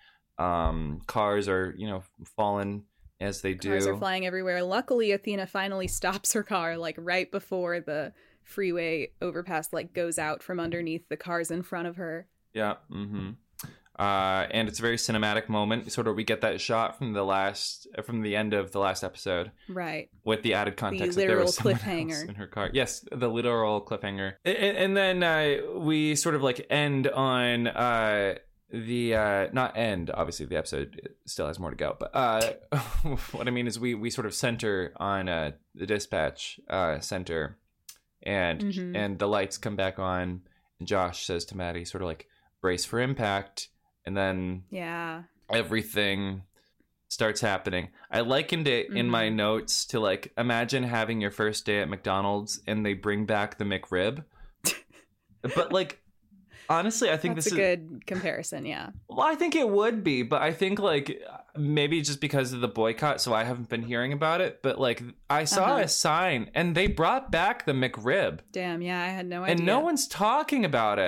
Um, cars are, you know, falling as they do. Cars are flying everywhere. Luckily, Athena finally stops her car, like, right before the freeway overpass, like, goes out from underneath the cars in front of her. Yeah, mm-hmm. Uh, and it's a very cinematic moment. Sort of, we get that shot from the last, from the end of the last episode. Right. With the added context the that there was someone cliffhanger else in her car. Yes, the literal cliffhanger. And, and then uh, we sort of, like, end on... Uh, the uh not end obviously the episode still has more to go, but uh what I mean is we we sort of center on uh the dispatch uh center, and mm-hmm. and the lights come back on and Josh says to Maddie sort of like brace for impact, and then yeah everything starts happening. I likened it mm-hmm. in my notes to like imagine having your first day at McDonald's and they bring back the McRib. But like honestly, I think That's this a is a good comparison, yeah. Well, I think it would be, but I think, like, maybe just because of the boycott, so I haven't been hearing about it, but, like, I saw uh-huh. a sign, and they brought back the McRib. Damn, yeah, I had no idea. And no one's talking about it.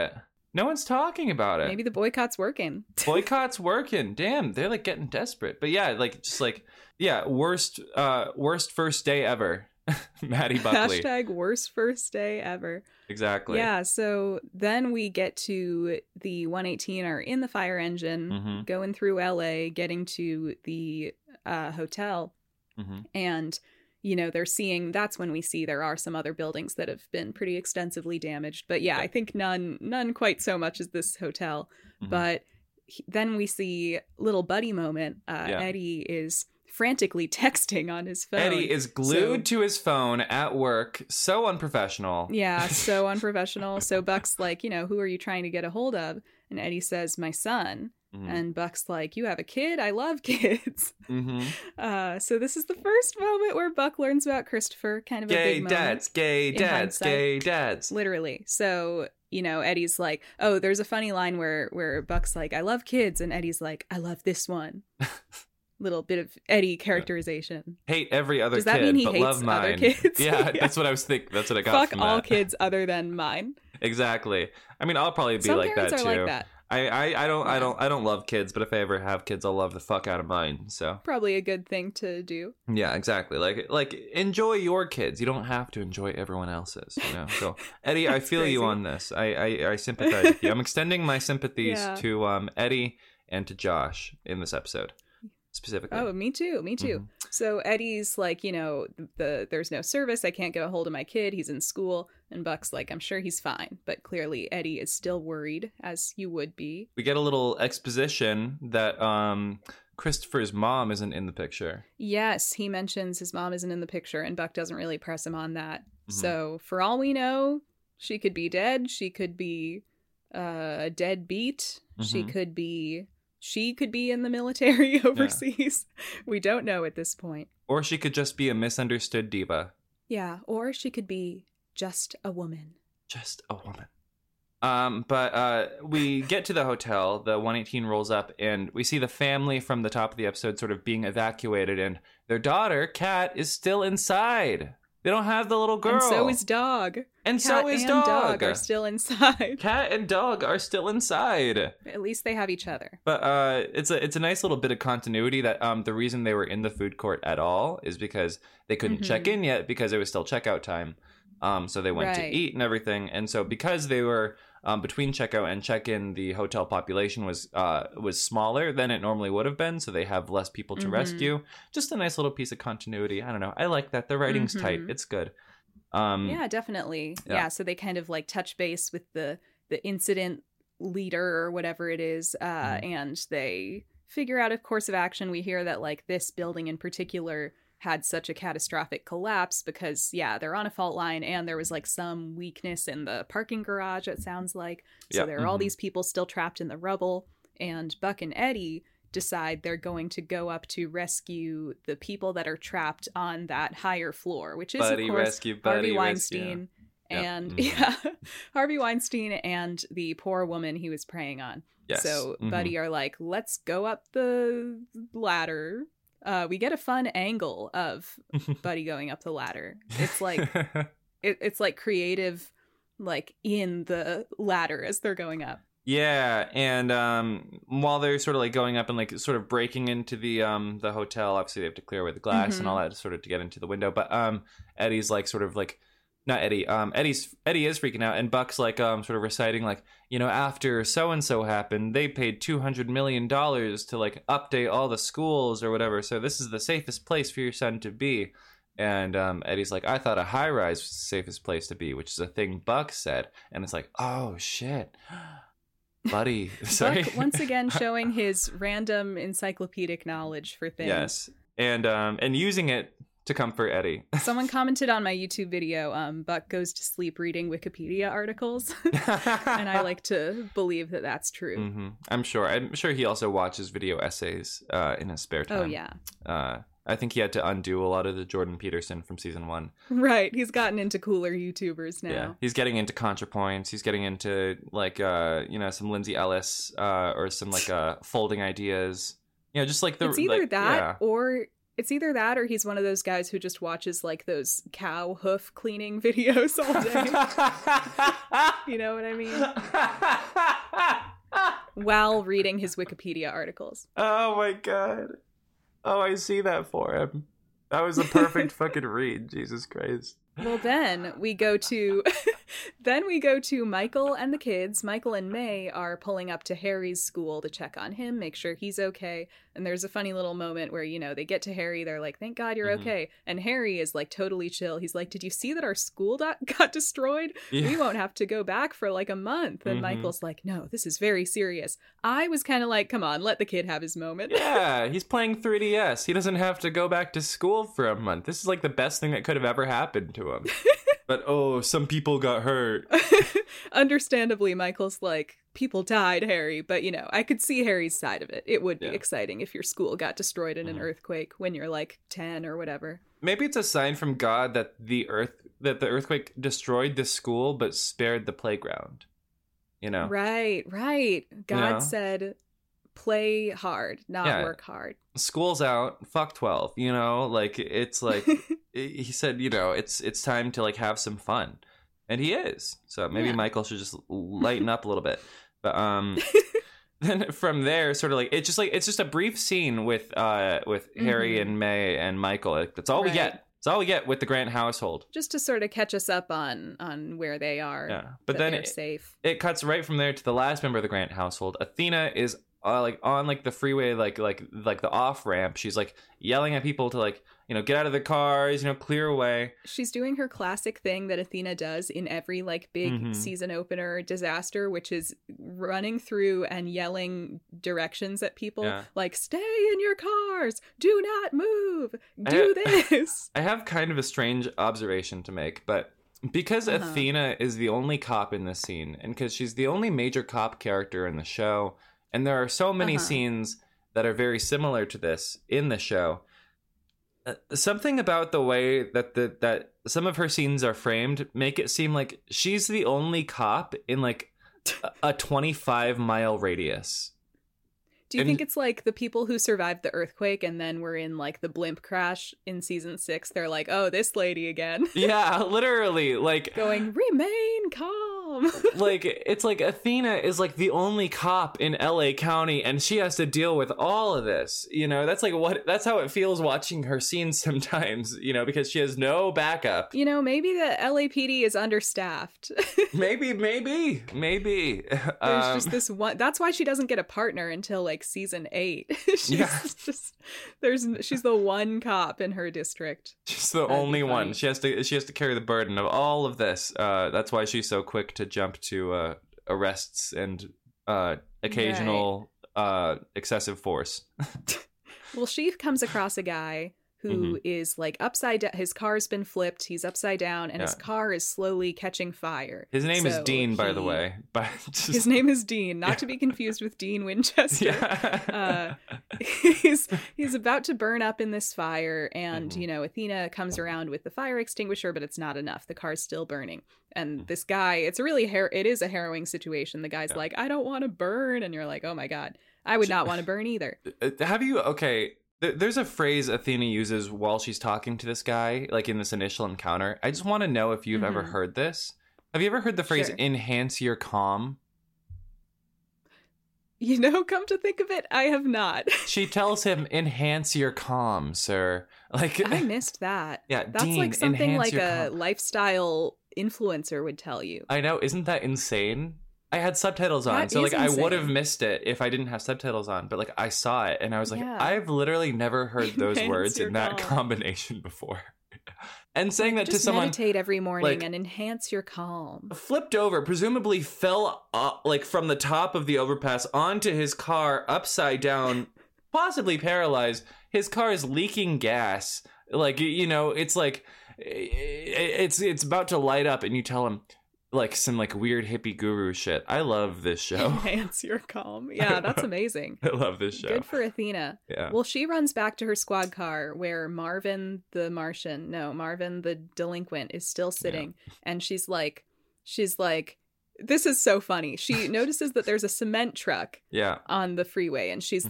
No one's talking about it. Maybe the boycott's working. Boycott's working. Damn, they're like getting desperate. But yeah, like just like yeah, worst uh worst first day ever. Maddie Buckley. Hashtag worst first day ever. Exactly. Yeah, so then we get to the one eighteen are in the fire engine, mm-hmm. going through L A, getting to the uh, hotel, mm-hmm. and you know, they're seeing, that's when we see there are some other buildings that have been pretty extensively damaged. But yeah, yeah. I think none, none quite so much as this hotel. Mm-hmm. But he, then we see little buddy moment. Uh, yeah. Eddie is frantically texting on his phone. Eddie is glued so, to his phone at work. So unprofessional. Yeah, so unprofessional. So Buck's like, you know, who are you trying to get a hold of? And Eddie says, my son. Mm-hmm. And Buck's like, you have a kid? I love kids. Mm-hmm. Uh, so this is the first moment where Buck learns about Christopher. Kind of gay a big moment. Dads, gay dads, gay dads. Literally. So, you know, Eddie's like, oh, there's a funny line where, where Buck's like, I love kids. And Eddie's like, I love this one. Little bit of Eddie characterization. Hate every other Does that kid, mean he but hates love mine. Other kids? Yeah, yeah, that's what I was thinking. That's what I got Fuck from all that. kids other than mine. Exactly. I mean, I'll probably be Some like that too. too. Like that. I, I, I don't I don't I don't love kids, but if I ever have kids, I'll love the fuck out of mine. So probably a good thing to do. Yeah, exactly. Like like enjoy your kids. You don't have to enjoy everyone else's. You know. So Eddie, I feel crazy. you on this. I, I, I sympathize with you. I'm extending my sympathies yeah. to um Eddie and to Josh in this episode. Specifically. Oh, me too. Me too. Mm-hmm. So Eddie's like, you know, the there's no service. I can't get a hold of my kid. He's in school. And Buck's like, I'm sure he's fine. But clearly Eddie is still worried, as you would be. We get a little exposition that um, Christopher's mom isn't in the picture. Yes, he mentions his mom isn't in the picture, and Buck doesn't really press him on that. Mm-hmm. So for all we know, she could be dead. She could be uh, a deadbeat. Mm-hmm. She could be... She could be in the military overseas. Yeah. We don't know at this point. Or she could just be a misunderstood diva. Yeah, or she could be just a woman. Just a woman. Um, but uh, we get to the hotel, the one eighteen rolls up, and we see the family from the top of the episode sort of being evacuated, and their daughter, Kat, is still inside. They don't have the little girl. And so is Dog. And Kat so is and Dog. Dog are still inside. Cat and Dog are still inside. At least they have each other. But uh, it's a it's a nice little bit of continuity that um the reason they were in the food court at all is because they couldn't mm-hmm. check in yet because it was still checkout time. Um, so they went right. to eat and everything, and so because they were um between checkout and check-in, the hotel population was uh was smaller than it normally would have been, so they have less people to mm-hmm. rescue. Just a nice little piece of continuity. I don't know. I like that. The writing's mm-hmm. tight. It's good. Um, yeah, definitely. Yeah. yeah, so they kind of like touch base with the the incident leader or whatever it is, uh, mm. and they figure out a course of action. We hear that like this building in particular had such a catastrophic collapse because, yeah, they're on a fault line and there was like some weakness in the parking garage, it sounds like. So yep. there are mm-hmm. all these people still trapped in the rubble, and Buck and Eddie decide they're going to go up to rescue the people that are trapped on that higher floor, which is buddy of course rescue, buddy Harvey Weinstein rescue. and yep. mm-hmm. yeah, Harvey Weinstein and the poor woman he was preying on. Yes. So mm-hmm. Buddy are like, let's go up the ladder. Uh, we get a fun angle of Buddy going up the ladder. It's like it, it's like creative, like in the ladder as they're going up. Yeah, and um, while they're sort of like going up and like sort of breaking into the um the hotel, obviously they have to clear away the glass mm-hmm. and all that sort of to get into the window. But um, Eddie's like sort of like. Not Eddie. Um, Eddie's Eddie is freaking out, and Buck's like um sort of reciting like, you know, after so and so happened, they paid two hundred million dollars to like update all the schools or whatever. So this is the safest place for your son to be. And um, Eddie's like, I thought a high rise was the safest place to be, which is a thing Buck said. And it's like, oh shit, Buddy. Sorry. Buck once again showing his random encyclopedic knowledge for things. Yes, and um and using it to comfort Eddie. Someone commented on my YouTube video, um, Buck goes to sleep reading Wikipedia articles. And I like to believe that that's true. Mm-hmm. I'm sure. I'm sure he also watches video essays uh, in his spare time. Oh, yeah. Uh, I think he had to undo a lot of the Jordan Peterson from season one. Right. He's gotten into cooler YouTubers now. Yeah. He's getting into ContraPoints. He's getting into, like, uh, you know, some Lindsay Ellis uh, or some, like, uh, folding ideas. You know, just like the... It's either like, that yeah. or... It's either that or he's one of those guys who just watches like those cow hoof cleaning videos all day. You know what I mean? While reading his Wikipedia articles. Oh my god. Oh, I see that for him. That was a perfect fucking read. Jesus Christ. Well, then we go to then we go to Michael and the kids. Michael and May are pulling up to Harry's school to check on him, make sure he's okay. And there's a funny little moment where, you know, they get to Harry. They're like, thank God you're mm-hmm. okay. And Harry is like totally chill. He's like, did you see that our school do- got destroyed? Yeah. We won't have to go back for like a month. And mm-hmm. Michael's like, no, this is very serious. I was kind of like, come on, let the kid have his moment. Yeah, he's playing three D S. He doesn't have to go back to school for a month. This is like the best thing that could have ever happened to him. But oh, some people got hurt. Understandably, Michael's like, people died, Harry. But, you know, I could see Harry's side of it. It would be yeah. exciting if your school got destroyed in mm. an earthquake when you're like ten or whatever. Maybe it's a sign from God that the earth that the earthquake destroyed the school but spared the playground. You know? Right, right. God you know? said, play hard, not yeah. work hard. School's out. Fuck twelve. You know, like it's like he said. You know, it's it's time to like have some fun, and he is. So maybe yeah. Michael should just lighten up a little bit. But um, then from there, sort of like it's just like it's just a brief scene with uh with mm-hmm. Harry and May and Michael. Like, that's all right. we get. That's all we get with the Grant household. Just to sort of catch us up on on where they are. Yeah, but then they're it, safe. It cuts right from there to the last member of the Grant household. Athena is. Uh, like on like the freeway, like like like the off ramp, she's like yelling at people to like you know get out of the cars, you know clear away. She's doing her classic thing that Athena does in every like big mm-hmm. season opener disaster, which is running through and yelling directions at people, yeah. like stay in your cars, do not move, do I ha- this. I have kind of a strange observation to make, but because uh-huh. Athena is the only cop in this scene, and because she's the only major cop character in the show. And there are so many uh-huh. scenes that are very similar to this in the show. Uh, something about the way that the that some of her scenes are framed make it seem like she's the only cop in like a twenty-five mile radius. Do you and, think it's like the people who survived the earthquake and then were in like the blimp crash in season six? They're like, oh, this lady again. Yeah, literally. Like going, remain calm. Like, it's like Athena is like the only cop in L A County and she has to deal with all of this. You know, that's like what that's how it feels watching her scenes sometimes, you know, because she has no backup. You know, maybe the L A P D is understaffed. maybe, maybe, maybe. There's um, just this one. That's why she doesn't get a partner until like season eight. she's yeah. just there's she's the one cop in her district. She's the That'd only one. She has to she has to carry the burden of all of this. Uh, that's why she's so quick to jump to uh, arrests and uh, occasional right. uh, excessive force. Well, she comes across a guy who mm-hmm. is like upside down. His car's been flipped. He's upside down, and yeah. his car is slowly catching fire. His name so is Dean, he, by the way. But just... His name is Dean, not yeah. to be confused with Dean Winchester. Yeah. uh, he's he's about to burn up in this fire, and mm-hmm. you know, Athena comes around with the fire extinguisher, but it's not enough. The car's still burning, and mm-hmm. this guy, it's a really har- it is a harrowing situation. The guy's yeah. like, I don't want to burn, and you're like, oh my god, I would not want to burn either. Have you okay? There's a phrase Athena uses while she's talking to this guy, like in this initial encounter. I just want to know if you've mm-hmm. ever heard this. Have you ever heard the phrase, sure. enhance your calm? You know, come to think of it, I have not. She tells him, enhance your calm, sir. Like I missed that. Yeah, That's Dean, like something like a calm. lifestyle influencer would tell you. I know, isn't that insane? I had subtitles on, that so like insane. I would have missed it if I didn't have subtitles on. But like I saw it, and I was like, yeah. I've literally never heard those words in that calm. combination before. And saying that Just to someone, meditate every morning like, and enhance your calm. Flipped over, presumably fell up, like from the top of the overpass onto his car, upside down, possibly paralyzed. His car is leaking gas. Like you know, it's like it's it's about to light up, and you tell him. Like some like weird hippie guru shit. I love this show. Enhance your calm. Yeah, that's amazing. I love this show. Good for Athena. Yeah. Well, she runs back to her squad car where Marvin the Martian, no, Marvin the delinquent is still sitting. Yeah. And she's like, she's like, this is so funny. She notices that there's a cement truck yeah. on the freeway. And she's mm-hmm. like,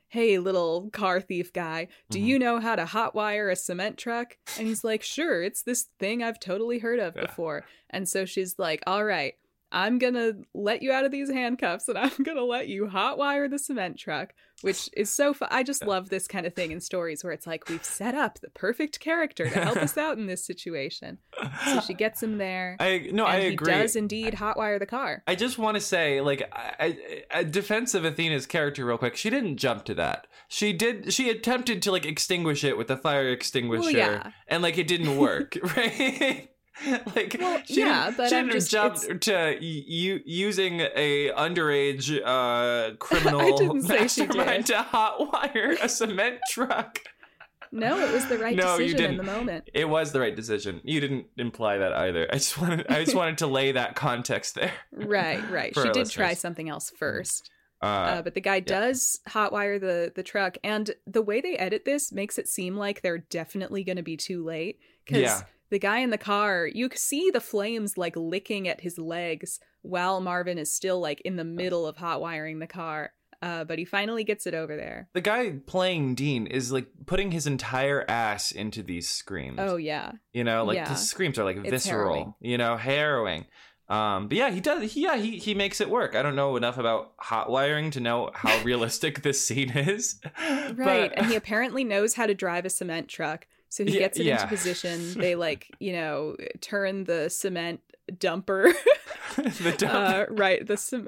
hey, little car thief guy, do Mm-hmm. you know how to hotwire a cement truck? And he's like, sure, it's this thing I've totally heard of Yeah. before. And so she's like, all right, I'm gonna let you out of these handcuffs and I'm gonna let you hotwire the cement truck, which is so fun. I just Yeah. love this kind of thing in stories where it's like, we've set up the perfect character to help us out in this situation. So she gets him there. I no, and I he agree. does indeed hotwire the car. I just want to say, like, I, I, a defense of Athena's character, real quick. She didn't jump to that. She did. She attempted to like extinguish it with the fire extinguisher, Well, yeah. and like it didn't work, right? Like, Well, she yeah, didn't, but she I'm didn't just- jump it's- to you using a underage uh, criminal I didn't say she mastermind did. to hotwire a cement truck. No, it was the right No, you decision in didn't. the moment. It was the right decision. You didn't imply that either. I just wanted. I just wanted to lay that context there. Right, right. For She our did try listeners. something else first. Uh, Uh, but the guy does hotwire the the truck, and the way they edit this makes it seem like they're definitely going to be too late because Yeah. the guy in the car, you c- see the flames like licking at his legs while Marvin is still like in the middle of hotwiring the car. Uh, but he finally gets it over there. The guy playing Dean is like putting his entire ass into these screams. Oh yeah, You know, like yeah. the screams are like It's visceral, harrowing. you know, harrowing. Um, but yeah, he does. He, yeah, he, he makes it work. I don't know enough about hot wiring to know how realistic this scene is. right. But, And he apparently knows how to drive a cement truck, so he Yeah, gets it yeah. into position. They like you know turn the cement dumper. the dump, uh, right, the sim-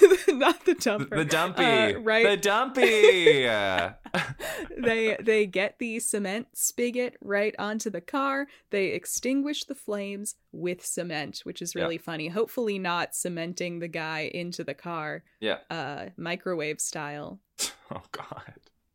not the dumper. the dumpy, uh, right. the dumpy. Uh, they they get the cement spigot right onto the car. They extinguish the flames with cement, which is really Yeah. funny. Hopefully not cementing the guy into the car, yeah. uh, microwave style. Oh God.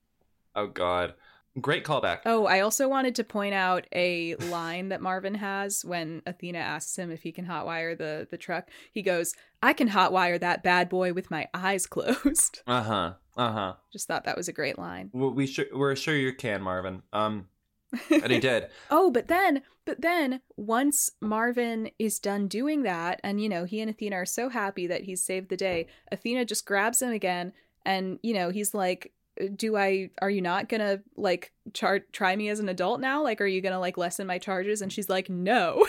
Oh God. Great callback. Oh, I also wanted to point out a line that Marvin has when Athena asks him if he can hotwire the, the truck. He goes, I can hotwire that bad boy with my eyes closed. Uh huh. Uh huh. Just thought that was a great line. We, we sure, we're sure you can, Marvin. Um, and he did. Oh, but then, but then once Marvin is done doing that, and, you know, he and Athena are so happy that he's saved the day, Athena just grabs him again, and, you know, he's like, do I, are you not gonna, like, char- try me as an adult now? Like, are you gonna, like, lessen my charges? And she's like, no.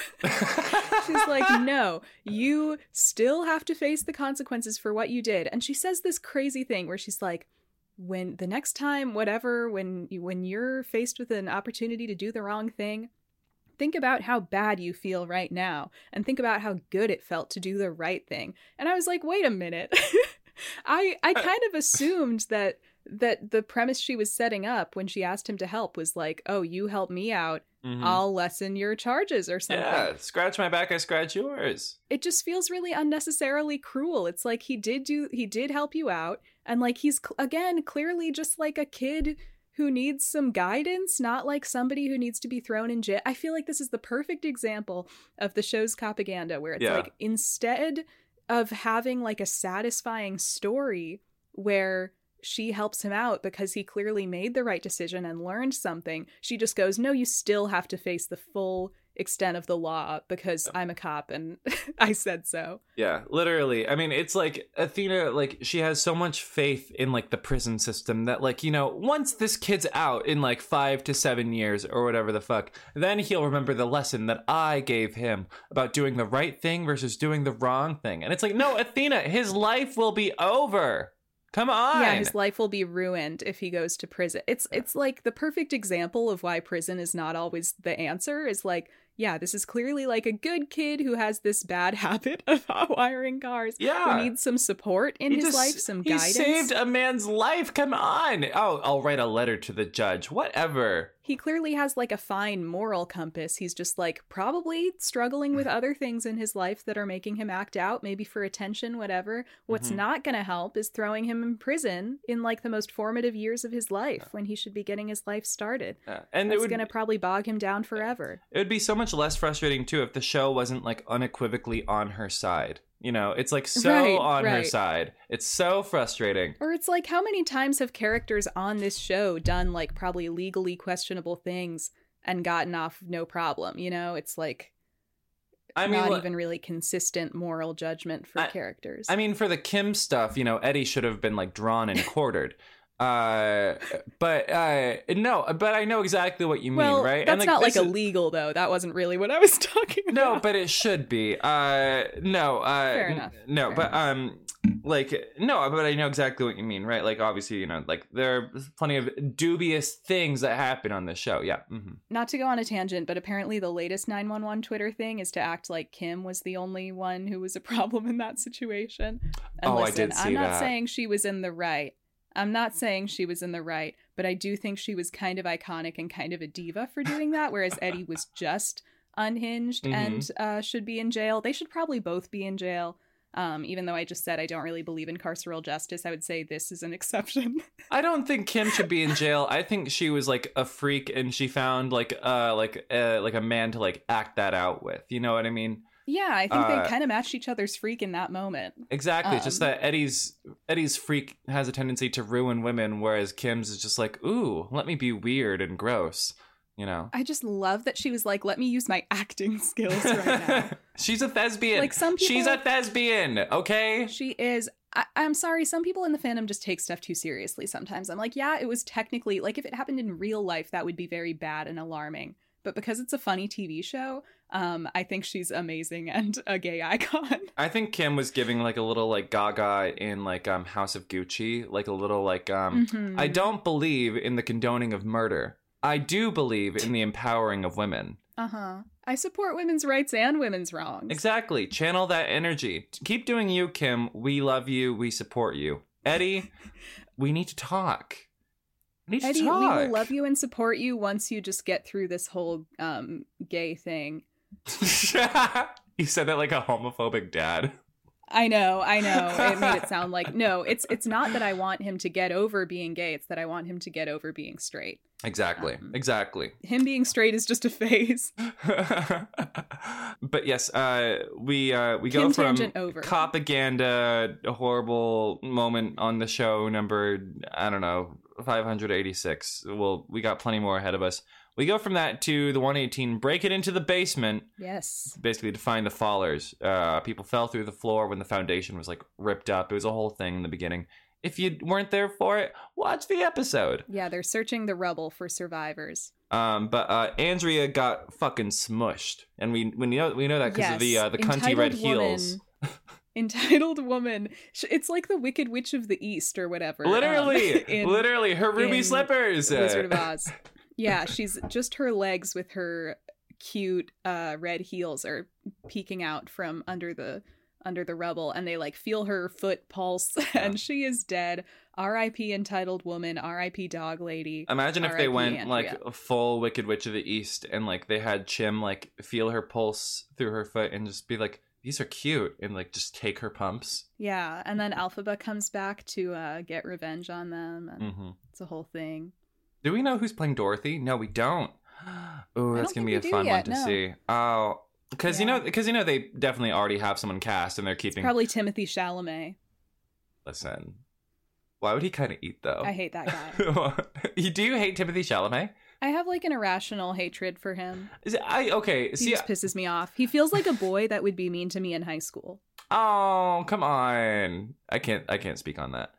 She's like, no, you still have to face the consequences for what you did. And she says this crazy thing where she's like, when the next time, whatever, when you, when you're faced with an opportunity to do the wrong thing, think about how bad you feel right now and think about how good it felt to do the right thing. And I was like, wait a minute. I I kind of assumed that that the premise she was setting up when she asked him to help was like, oh, you help me out, Mhm. I'll lessen your charges or something. Yeah, scratch my back, I scratch yours. It just feels really unnecessarily cruel. It's like he did do he did help you out, and like he's cl- again clearly just like a kid who needs some guidance, not like somebody who needs to be thrown in jail. I feel like this is the perfect example of the show's propaganda, where it's Yeah. like instead of having like a satisfying story where she helps him out because he clearly made the right decision and learned something, she just goes, no, you still have to face the full extent of the law because I'm a cop and I said so. Yeah, literally. I mean, it's like Athena, like, she has so much faith in, like, the prison system that, like, you know, once this kid's out in, like, five to seven years or whatever the fuck, then he'll remember the lesson that I gave him about doing the right thing versus doing the wrong thing. And it's like, no, Athena, his life will be over. Come on. Yeah, his life will be ruined if he goes to prison. It's it's like the perfect example of why prison is not always the answer. Is like, yeah, this is clearly like a good kid who has this bad habit of hot wiring cars. Yeah. Who needs some support in He his just- life, some he guidance. saved a man's life. Come on. Oh, I'll write a letter to the judge. Whatever. He clearly has like a fine moral compass. He's just like probably struggling with other things in his life that are making him act out, maybe for attention, whatever. What's Mhm. not going to help is throwing him in prison in like the most formative years of his life when he should be getting his life started. Yeah. And it It's would going to probably bog him down forever. It would be so much less frustrating, too, if the show wasn't, like, unequivocally on her side. You know, it's, like, so Right, on her right. side. It's so frustrating. Or it's like, how many times have characters on this show done like probably legally questionable things and gotten off no problem? You know, it's like I mean, not li- even really consistent moral judgment for I- characters. I mean, for the Kim stuff, you know, Eddie should have been, like, drawn and quartered. Uh, but uh, no, but I know exactly what you mean, well, right? That's and, like, not like is... illegal, though. That wasn't really what I was talking about. No, but it should be. Uh, no, uh, Fair enough. N- no, Fair but enough. um, like no, but I know exactly what you mean, right? Like obviously, you know, like there are plenty of dubious things that happen on this show. Yeah. Mm-hmm. Not to go on a tangent, but apparently the latest nine one one Twitter thing is to act like Kim was the only one who was a problem in that situation. And oh, listen, I did see I'm not that. saying she was in the right. I'm not saying she was in the right, but I do think she was kind of iconic and kind of a diva for doing that, whereas Eddie was just unhinged mm-hmm. and uh, should be in jail. They should probably both be in jail. Um, even though I just said I don't really believe in carceral justice, I would say this is an exception. I don't think Kim should be in jail. I think she was like a freak and she found like uh like uh, like a man to like act that out with. You know what I mean? Yeah, I think Uh, they kind of matched each other's freak in that moment. Exactly. It's just Um, that Eddie's Eddie's freak has a tendency to ruin women, whereas Kim's is just like, ooh, let me be weird and gross. You know? I just love that she was like, let me use my acting skills right now. She's a thespian. Like, some people- She's a thespian, okay? She is. I- I'm sorry, some people in the fandom just take stuff too seriously sometimes. I'm like, yeah, it was technically, like, if it happened in real life, that would be very bad and alarming. But because it's a funny T V show, um, I think she's amazing and a gay icon. I think Kim was giving like a little like Gaga in like um House of Gucci, like a little like um Mhm. I don't believe in the condoning of murder. I do believe in the empowering of women. Uh-huh. I support women's rights and women's wrongs. Exactly. Channel that energy. Keep doing you, Kim. We love you. We support you. Eddie, we need to talk. We need Eddie, to talk. we will love you and support you once you just get through this whole um gay thing. You said that like a homophobic dad. I know, I know. It made it sound like, no, it's it's not that I want him to get over being gay, it's that I want him to get over being straight. Exactly. Um, exactly. Him being straight is just a phase. But yes, uh, we uh, we Kim go from tangent over. propaganda, a horrible moment on the show number, I don't know, five hundred eighty-six. Well, we got plenty more ahead of us. We go from that to the one eighteen, break it into the basement, Yes. basically to find the fallers. Uh, people fell through the floor when the foundation was like ripped up. It was a whole thing in the beginning. If you weren't there for it, watch the episode. Yeah, they're searching the rubble for survivors. Um, but uh, Andrea got fucking smushed, and we we know we know that because Yes. of the uh, the cunty Entitled red woman- heels. Entitled woman. Sh- It's like the Wicked Witch of the East or whatever. um, Literally, in literally, her ruby in slippers. uh, Wizard of Oz. Yeah, she's just her legs with her cute uh, red heels are peeking out from under the under the rubble, and they like feel her foot pulse, and she is dead. R I P Entitled Woman. R I P Dog Lady. Imagine if R I they P went Andrea. like a full Wicked Witch of the East, and like they had Chim like feel her pulse through her foot, and just be like, "These are cute," and like just take her pumps. Yeah, and then Alphaba comes back to uh, get revenge on them, and hmm it's a whole thing. Do we know who's playing Dorothy? No, we don't. Oh, that's don't gonna be a think we do fun yet, one to no. see. Oh, because you Yeah. know, because you know, they definitely already have someone cast, and they're keeping. Probably Timothy Chalamet. Listen, why would he kind of eat though? I hate that guy. You do you hate Timothy Chalamet? I have like an irrational hatred for him. Is it, I okay? He See, just pisses me off. He feels like a boy that would be mean to me in high school. oh come on! I can't. I can't speak on that.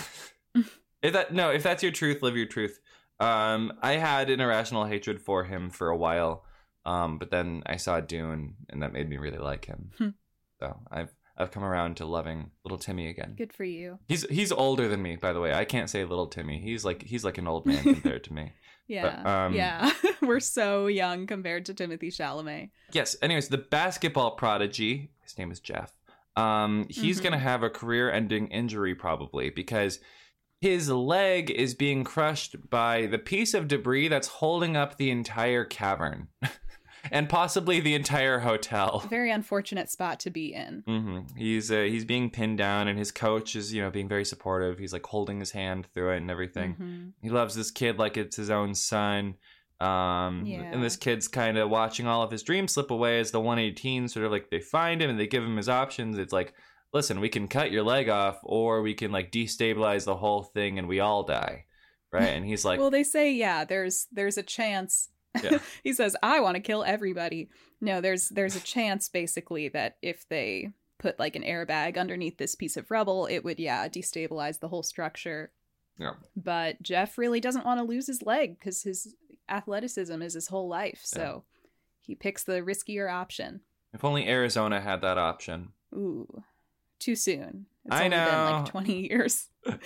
If that no, if that's your truth, live your truth. Um, I had an irrational hatred for him for a while, um, but then I saw Dune, and that made me really like him. Hmm. So I've I've come around to loving little Timmy again. Good for you. He's he's older than me, by the way. I can't say little Timmy. He's like he's like an old man compared to me. Yeah. But, um, yeah. We're so young compared to Timothy Chalamet. Yes. Anyways, the basketball prodigy, his name is Jeff. Um, he's Mhm. gonna have a career-ending injury probably because his leg is being crushed by the piece of debris that's holding up the entire cavern, and possibly the entire hotel. Very unfortunate spot to be in. Mm-hmm. He's uh, he's being pinned down, and his coach is you know being very supportive. He's like holding his hand through it and everything. Mhm. He loves this kid like it's his own son. Um, Yeah. And this kid's kind of watching all of his dreams slip away as the one eighteen sort of like they find him and they give him his options. It's like, listen, we can cut your leg off or we can like destabilize the whole thing and we all die. Right. And he's like, Well, they say, yeah, there's there's a chance. Yeah. He says, I want to kill everybody. No, there's there's a chance basically that if they put like an airbag underneath this piece of rubble, it would, yeah, destabilize the whole structure. Yeah. But Jeff really doesn't want to lose his leg because his athleticism is his whole life. So yeah. he picks the riskier option. If only Arizona had that option. Ooh, too soon. It's I only know. been like twenty years.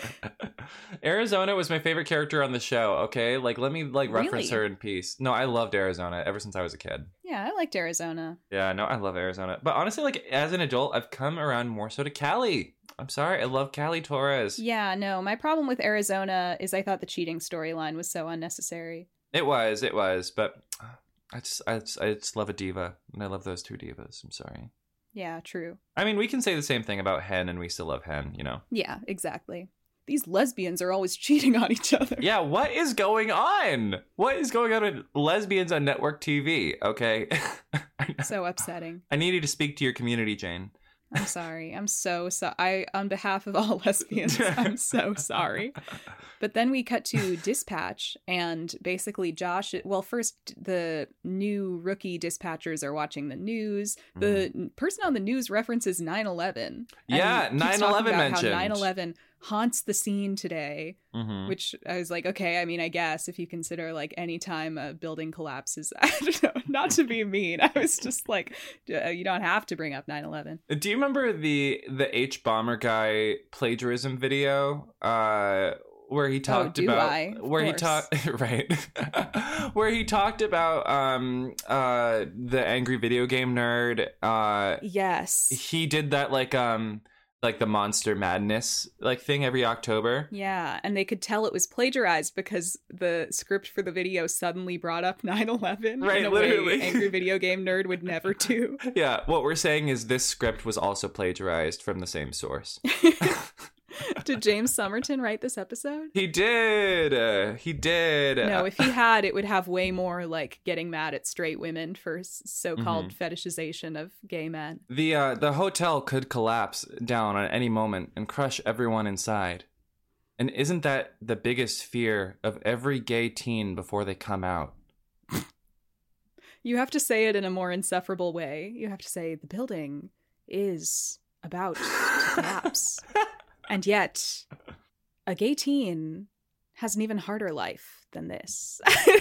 Arizona was my favorite character on the show, okay? Like, let me, like, reference Really? her in peace. No, I loved Arizona ever since I was a kid. Yeah, I liked Arizona. Yeah, no, I love Arizona. But honestly, like, as an adult, I've come around more so to Callie. I'm sorry, I love Callie Torres. Yeah, no, my problem with Arizona is I thought the cheating storyline was so unnecessary. It was, it was, but I just, I just, I just love a diva, and I love those two divas. I'm sorry. Yeah, true. I mean, we can say the same thing about Hen, and we still love Hen, you know? Yeah, exactly. These lesbians are always cheating on each other. Yeah, what is going on? What is going on with lesbians on network T V? Okay. So upsetting. I need you to speak to your community, Jane. I'm sorry. I'm so sorry. I, on behalf of all lesbians, I'm so sorry. But then we cut to dispatch, and basically Josh, well, first the new rookie dispatchers are watching the news. The mm. person on the news references nine eleven. Yeah, nine eleven mentioned. How nine eleven haunts the scene today, mm-hmm. which I was like, okay, I mean, I guess if you consider like any time a building collapses, I don't know, not to be mean. I was just like, you don't have to bring up nine eleven. Do you remember the the H Bomber guy plagiarism video? Uh Where he talked oh, do about I? where course. he talked right where he talked about um uh the angry video game nerd. Uh yes, he did that like um like the Monster Madness like thing every October. Yeah, and they could tell it was plagiarized because the script for the video suddenly brought up nine eleven right, in a literally. way angry video game nerd would never do. Yeah, what we're saying is this script was also plagiarized from the same source. Did James Somerton write this episode? He did. Uh, he did. No, if he had, it would have way more like getting mad at straight women for so-called mm-hmm. fetishization of gay men. The uh, the hotel could collapse down at any moment and crush everyone inside. And isn't that the biggest fear of every gay teen before they come out? You have to say it in a more insufferable way. You have to say the building is about to collapse. And yet, a gay teen has an even harder life than this.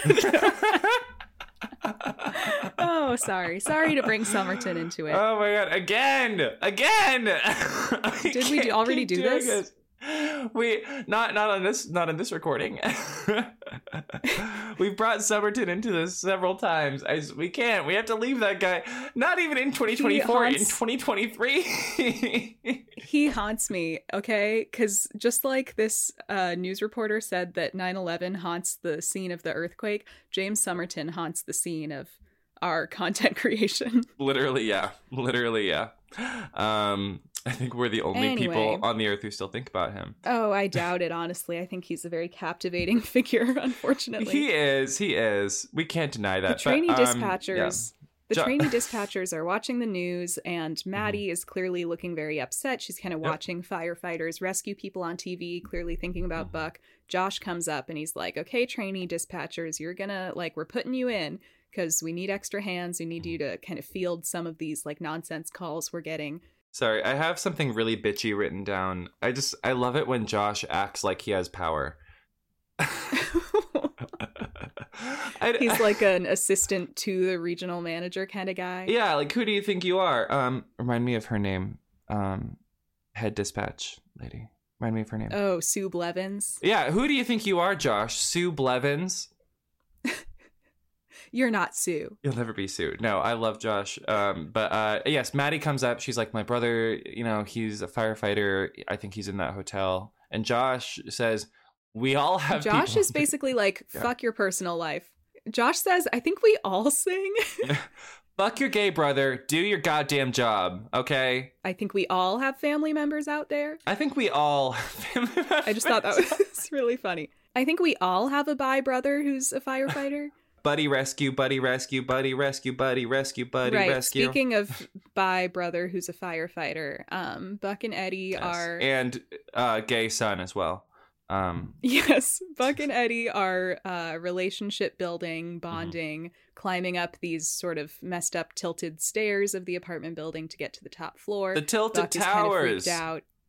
Oh, sorry. Sorry to bring Somerton into it. Oh my god, again! Again! Did we do, already do this? this? We not not on this not on this recording. We've brought Somerton into this several times. I, we can't. We have to leave that guy. Not even in twenty twenty-four, haunts, in twenty twenty-three. He haunts me, okay? Because just like this uh, news reporter said that nine eleven haunts the scene of the earthquake, James Somerton haunts the scene of our content creation. Literally, yeah. Literally, yeah. Um, I think we're the only anyway. people on the earth who still think about him. Oh, I doubt it, honestly. I think he's a very captivating figure, unfortunately. He is. He is. We can't deny that. The trainee but, um, dispatchers... Yeah. The jo- trainee dispatchers are watching the news, and Maddie mm-hmm. is clearly looking very upset. She's kind of yep. watching firefighters rescue people on T V, clearly thinking about mm-hmm. Buck. Josh comes up and he's like, okay, trainee dispatchers, you're gonna, like, we're putting you in because we need extra hands. We need you to kind of field some of these, like, nonsense calls we're getting. Sorry, I have something really bitchy written down. I just, I love it when Josh acts like he has power. He's like an assistant to the regional manager kind of guy. Yeah, like, who do you think you are? Um, remind me of her name. Um, head dispatch lady. Remind me of her name. Oh, Sue Blevins. Yeah, who do you think you are, Josh? Sue Blevins? You're not Sue. You'll never be Sue. No, I love Josh. Um, but uh, yes, Maddie comes up. She's like, my brother, you know, he's a firefighter. I think he's in that hotel. And Josh says, we all have Josh people- is basically like, fuck yeah. your personal life. Josh says, I think we all sing. Fuck your gay brother. Do your goddamn job, okay? I think we all have family members out there. I think we all have family members. I just thought that was really funny. I think we all have a bi brother who's a firefighter. Buddy rescue, buddy rescue, buddy rescue, buddy rescue, buddy right. rescue. Speaking of bi brother who's a firefighter, um, Buck and Eddie yes. are... And uh, gay son as well. Um, yes, Buck and Eddie are uh, relationship building, bonding, mm-hmm. climbing up these sort of messed up tilted stairs of the apartment building to get to the top floor. The tilted Buck towers. Is kind of freaked out.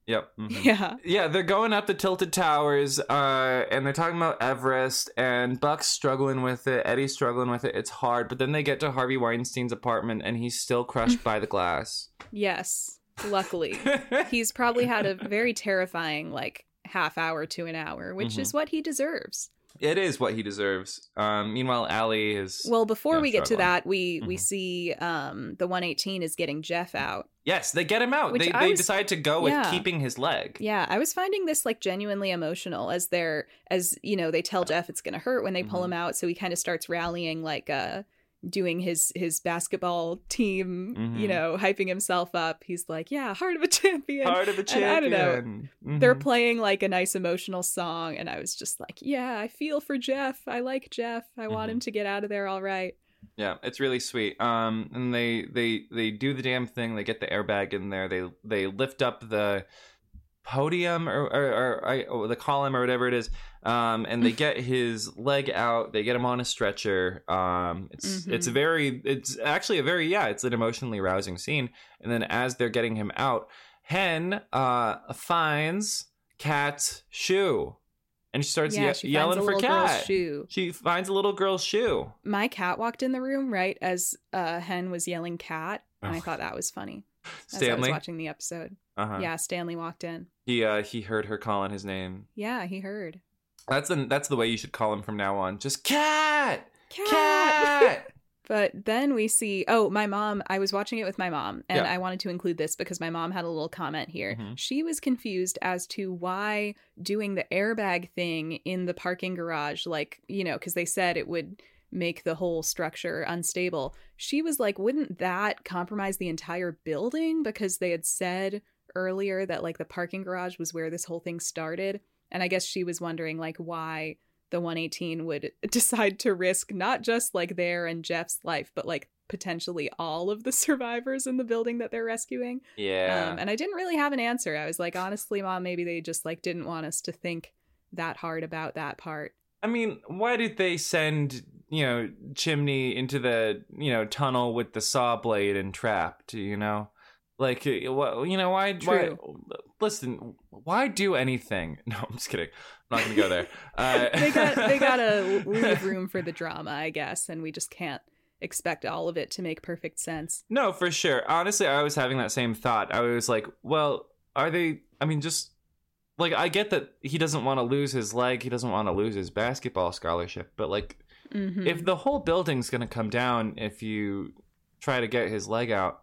Yep. Mm-hmm. Yeah. Yeah, they're going up the Tilted Towers, uh, and they're talking about Everest, and Buck's struggling with it, Eddie's struggling with it. It's hard, but then they get to Harvey Weinstein's apartment, and he's still crushed by the glass. Yes, luckily. He's probably had a very terrifying, like, half hour to an hour, which mm-hmm. is what he deserves. It is what he deserves. Um, meanwhile, Allie is... Well, before you know, we get struggling. to that, we, mm-hmm. we see um, the one eighteen is getting Jeff out. Yes, they get him out. Which They I they was- decide to go with yeah. keeping his leg. Yeah, I was finding this, like, genuinely emotional as they're, as, you know, they tell Jeff it's going to hurt when they pull Mhm. him out, so he kind of starts rallying, like, uh, doing his, his basketball team, Mhm. you know, hyping himself up. He's like, yeah, heart of a champion. Heart of a And champion. I don't know. Mhm. They're playing, like, a nice emotional song, and I was just like, yeah, I feel for Jeff. I like Jeff. I want Mhm. him to get out of there all right. Yeah, it's really sweet. Um, and they they they do the damn thing. They get the airbag in there. They they lift up the podium or or, or, I- or the column or whatever it is. Um, and they get his leg out. They get him on a stretcher. Um, it's Mhm. it's a very it's actually a very yeah. It's an emotionally rousing scene. And then as they're getting him out, Hen uh finds Cat's shoe. And she starts Yeah, ye- she yelling finds a for little girl's Cat. shoe. She finds a little girl's shoe. My cat walked in the room right as uh, Hen was yelling cat, and I Oh. thought that was funny. As I was Stanley. watching the episode. Uh-huh. Yeah, Stanley walked in. He uh he heard her calling his name. Yeah, he heard. That's the that's the way you should call him from now on. Just Cat, Cat! Cat. But then we see, oh, my mom, I was watching it with my mom, and Yeah. I wanted to include this because my mom had a little comment here. Mhm. She was confused as to why doing the airbag thing in the parking garage, like, you know, because they said it would make the whole structure unstable. She was like, wouldn't that compromise the entire building? Because they had said earlier that, like, the parking garage was where this whole thing started. And I guess she was wondering, like, why the one eighteen would decide to risk not just like their and Jeff's life, but like potentially all of the survivors in the building that they're rescuing. Yeah. Um, and I didn't really have an answer. I was like, honestly, Mom, maybe they just like didn't want us to think that hard about that part. I mean, why did they send, you know, Chimney into the, you know, tunnel with the saw blade and trapped, you know? Like, uh, wha- you know, why, why, True. listen, why do anything? No, I'm just kidding. I'm not going to go there. Uh, They got they gotta leave room for the drama, I guess, and we just can't expect all of it to make perfect sense. No, for sure. Honestly, I was having that same thought. I was like, well, are they, I mean, just, like, I get that he doesn't want to lose his leg. He doesn't want to lose his basketball scholarship. But, like, Mm-hmm. if the whole building's going to come down if you try to get his leg out,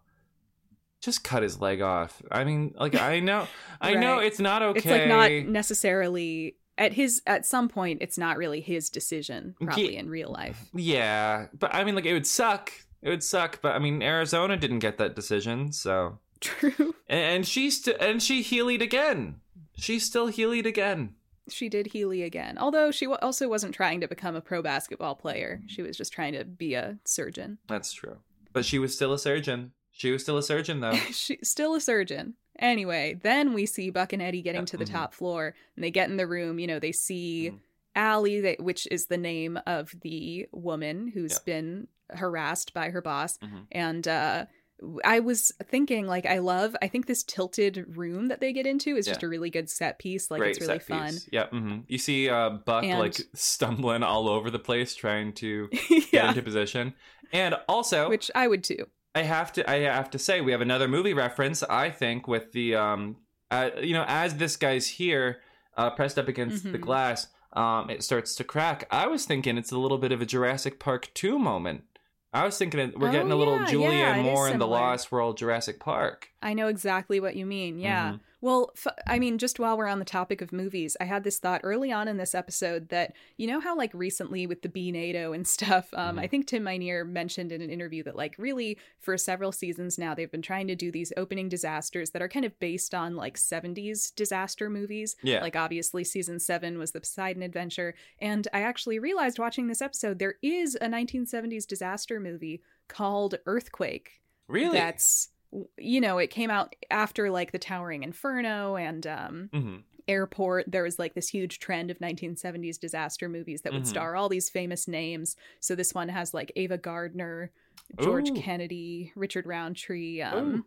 just cut his leg off. I mean, like, I know, I know Right. it's not okay. It's like not necessarily at his at some point it's not really his decision probably Yeah. in real life. Yeah, but I mean, like, it would suck. It would suck. But I mean, Arizona didn't get that decision, so. True. And, and she st- and she healed again. She still healed again. She did Healy again. Although she w- also wasn't trying to become a pro basketball player. She was just trying to be a surgeon. That's true. But she was still a surgeon. She was still a surgeon, though. She's still a surgeon. Anyway, then we see Buck and Eddie getting Yeah, to the mhm. top floor, and they get in the room. You know, they see Mhm. Allie, they, which is the name of the woman who's Yeah. been harassed by her boss. Mhm. And uh, I was thinking, like, I love, I think this tilted room that they get into is just Yeah. a really good set piece. Like, Great it's really set fun. piece. Yeah. hmm You see uh, Buck, And- like, stumbling all over the place trying to get yeah, into position. And also, which I would too. I have to I have to say we have another movie reference, I think, with the um uh, you know, as this guy's here uh pressed up against the Mhm. glass, um it starts to crack. I was thinking it's a little bit of a Jurassic Park two moment. I was thinking it- we're Oh, getting a little yeah, Julianne yeah, it is Moore in the similar. Lost World Jurassic Park. I know exactly what you mean. Yeah. Mhm. Well, f- I mean, just while we're on the topic of movies, I had this thought early on in this episode that, you know how, like, recently with the B-NATO and stuff, um, Mhm. I think Tim Minear mentioned in an interview that, like, really for several seasons now, they've been trying to do these opening disasters that are kind of based on, like, seventies disaster movies. Yeah. Like, obviously, season seven was the Poseidon Adventure. And I actually realized watching this episode, there is a nineteen seventies disaster movie called Earthquake. Really? That's, you know, it came out after like the Towering Inferno and um hmm Airport. There was like this huge trend of nineteen seventies disaster movies that would Mhm. star all these famous names. So this one has like Ava Gardner, George Ooh. Kennedy, Richard Roundtree, um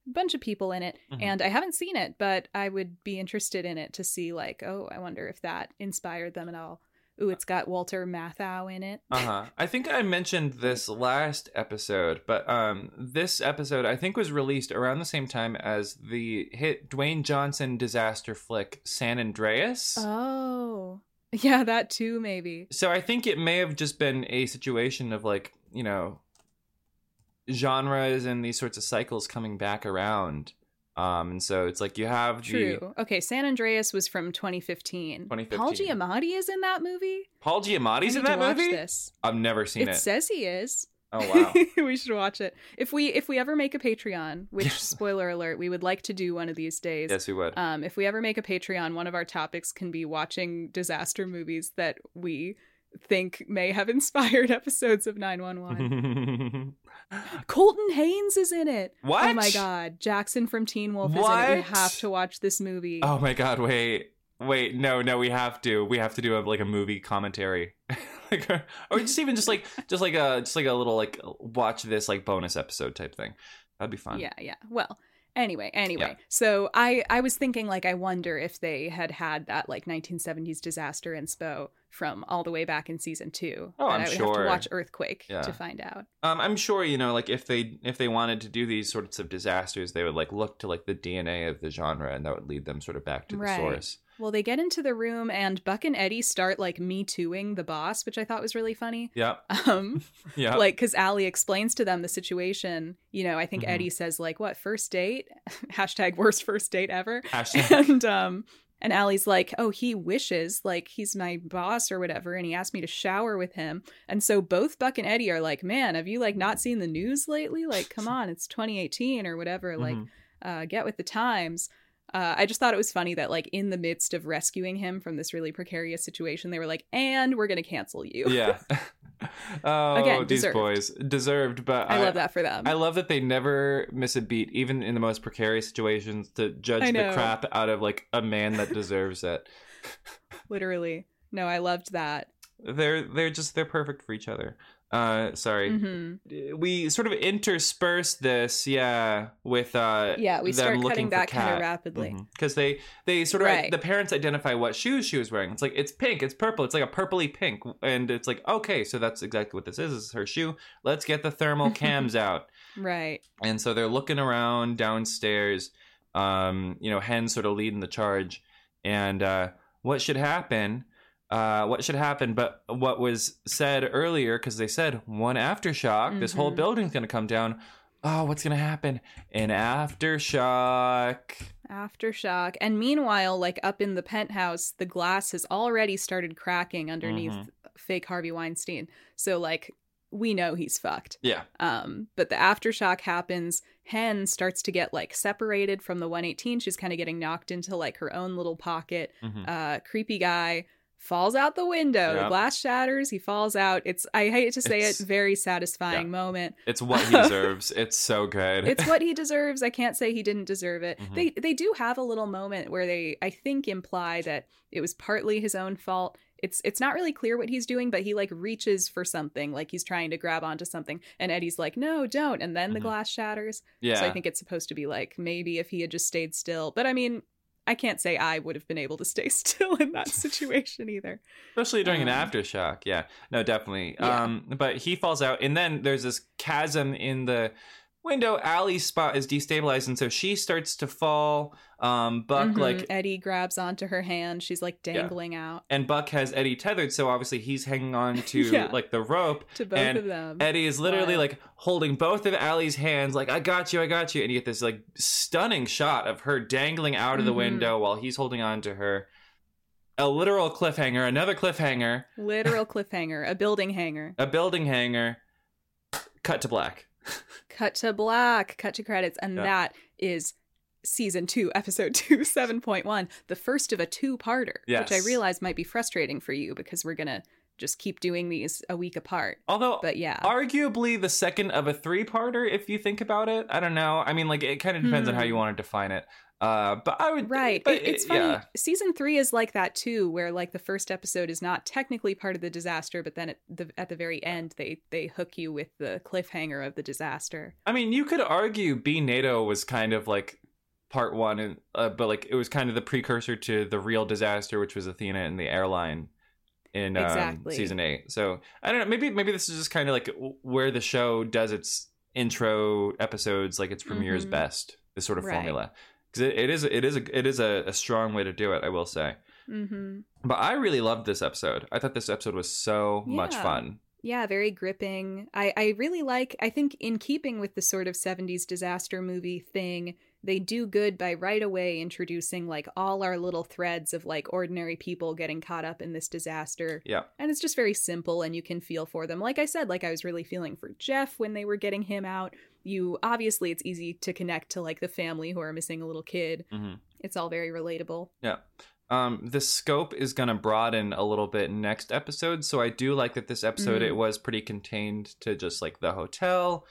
bunch of people in it, mm-hmm. and I haven't seen it, but I would be interested in it to see like, oh, I wonder if that inspired them at all. Ooh, it's got Walter Matthau in it. Uh-huh. I think I mentioned this last episode, but um, this episode I think was released around the same time as the hit Dwayne Johnson disaster flick San Andreas. Oh, yeah, that too, maybe. So I think it may have just been a situation of like, you know, genres and these sorts of cycles coming back around. Um, and so it's like you have True. the... Okay, San Andreas was from twenty fifteen. twenty fifteen. Paul Giamatti is in that movie? Paul Giamatti's I in need that to watch movie? This. I've never seen it. It says he is. Oh, wow. We should watch it. If we if we ever make a Patreon, which, Yes. spoiler alert, we would like to do one of these days. Yes, we would. Um, if we ever make a Patreon, one of our topics can be watching disaster movies that we think may have inspired episodes of nine one one. Colton Haynes is in it. What? Oh my god. Jackson from Teen Wolf is What? in it. We have to watch this movie. Oh my god, wait. Wait, no, no, we have to. We have to do a, like a movie commentary. Like, or, or just even just like just like a just like a little like watch this like bonus episode type thing. That'd be fun. Yeah, yeah. Well, anyway, anyway. Yeah. So I I was thinking like I wonder if they had had that like nineteen seventies disaster inspo from all the way back in season two. Oh, and I'm I would sure. have to watch Earthquake Yeah. to find out. Um, I'm sure, you know, like if they if they wanted to do these sorts of disasters, they would like look to like the D N A of the genre, and that would lead them sort of back to the Right. source. Well, they get into the room and Buck and Eddie start like me tooing the boss, which I thought was really funny. Yeah. Um, Yeah. like because Allie explains to them the situation. You know, I think Mhm. Eddie says like, "What, first date?" Hashtag worst first date ever. Hashtag- And um, and Allie's like, "Oh, he wishes like he's my boss or whatever, and he asked me to shower with him." And so both Buck and Eddie are like, "Man, have you like not seen the news lately? Like, come on, it's twenty eighteen or whatever. Like, Mhm. uh, get with the times." Uh, I just thought it was funny that, like, in the midst of rescuing him from this really precarious situation, they were like, "And we're going to cancel you." Yeah. Oh, Again, these deserved. boys deserved, but I love that for them. I love that they never miss a beat, even in the most precarious situations, to judge I the know. crap out of like a man that deserves it. Literally. No, I loved that. They're they're just they're perfect for each other. Uh, sorry. Mm-hmm. We sort of intersperse this, yeah, with uh, Yeah, we them start looking cutting for back kind Kat. of rapidly. Because they they sort of Right. the parents identify what shoes she was wearing. It's like it's pink, it's purple, it's like a purpley pink, and it's like okay, so that's exactly what this is. This is her shoe. Let's get the thermal cams out. Right. And so they're looking around downstairs. Um, you know, Hen sort of leading the charge, and uh, what should happen? Uh, what should happen? But what was said earlier, because they said one aftershock, this whole Mhm. building's going to come down. Oh, what's going to happen? An aftershock. Aftershock. And meanwhile, like up in the penthouse, the glass has already started cracking underneath Mhm. fake Harvey Weinstein. So, like, we know he's fucked. Yeah. Um, but the aftershock happens. Hen starts to get like separated from the one eighteen. She's kind of getting knocked into like her own little pocket. Mhm. Uh, creepy guy falls out the window. Yeah. The glass shatters. He falls out. It's, I hate to say It's- it, very satisfying yeah. moment. It's what he deserves. It's so good. It's what he deserves. I can't say he didn't deserve it. Mhm. They they do have a little moment where they, I think, imply that it was partly his own fault. It's it's not really clear what he's doing, but he like reaches for something, like he's trying to grab onto something, and Eddie's like, "No, don't!" And then the Mhm. glass shatters. yeah. So I think it's supposed to be like maybe if he had just stayed still. But I mean, I can't say I would have been able to stay still in that situation either. Especially during an Um, aftershock. Yeah. No, definitely. Yeah. Um, but he falls out, and then there's this chasm in the window. Allie's spot is destabilized, and so she starts to fall. Um, Buck, Mhm. like, Eddie grabs onto her hand. She's like dangling out and Buck has Eddie tethered, so obviously he's hanging on to, Yeah. like, the rope. to both and of them. Eddie is literally, Wild. like, holding both of Allie's hands, like, I got you, I got you. And you get this, like, stunning shot of her dangling out of the Mhm. window while he's holding on to her. A literal cliffhanger, another cliffhanger, Literal cliffhanger, a building hanger. a building hanger, cut to black. Cut to black, cut to credits, and Yeah. that is season two, episode two, seven point one, the first of a two-parter, which I Yes. realize might be frustrating for you because we're gonna just keep doing these a week apart. Although, but yeah, arguably the second of a three-parter, if you think about it. I don't know. I mean, like, it kind of depends hmm. on how you want to define it. Uh, but I would right. But it, it's funny. Yeah. Season three is like that too, where like the first episode is not technically part of the disaster, but then at the at the very end they they hook you with the cliffhanger of the disaster. I mean, you could argue B NATO was kind of like part one, and uh, but like it was kind of the precursor to the real disaster, which was Athena and the airline in um, exactly. season eight. So I don't know. Maybe maybe this is just kind of like where the show does its intro episodes, like its premieres mm-hmm. best. This sort of right. formula. It, it is it is a it is a, a strong way to do it, I will say. Mm-hmm. But I really loved this episode. I thought this episode was so yeah. much fun. Yeah, very gripping. I, I really like, I think in keeping with the sort of seventies disaster movie thing, they do good by right away introducing like all our little threads of like ordinary people getting caught up in this disaster. Yeah. And it's just very simple and you can feel for them. Like I said, like I was really feeling for Jeff when they were getting him out. You obviously it's easy to connect to like the family who are missing a little kid. Mm-hmm. It's all very relatable. Yeah. Um, the scope is going to broaden a little bit next episode. So I do like that this episode, mm. it was pretty contained to just like the hotel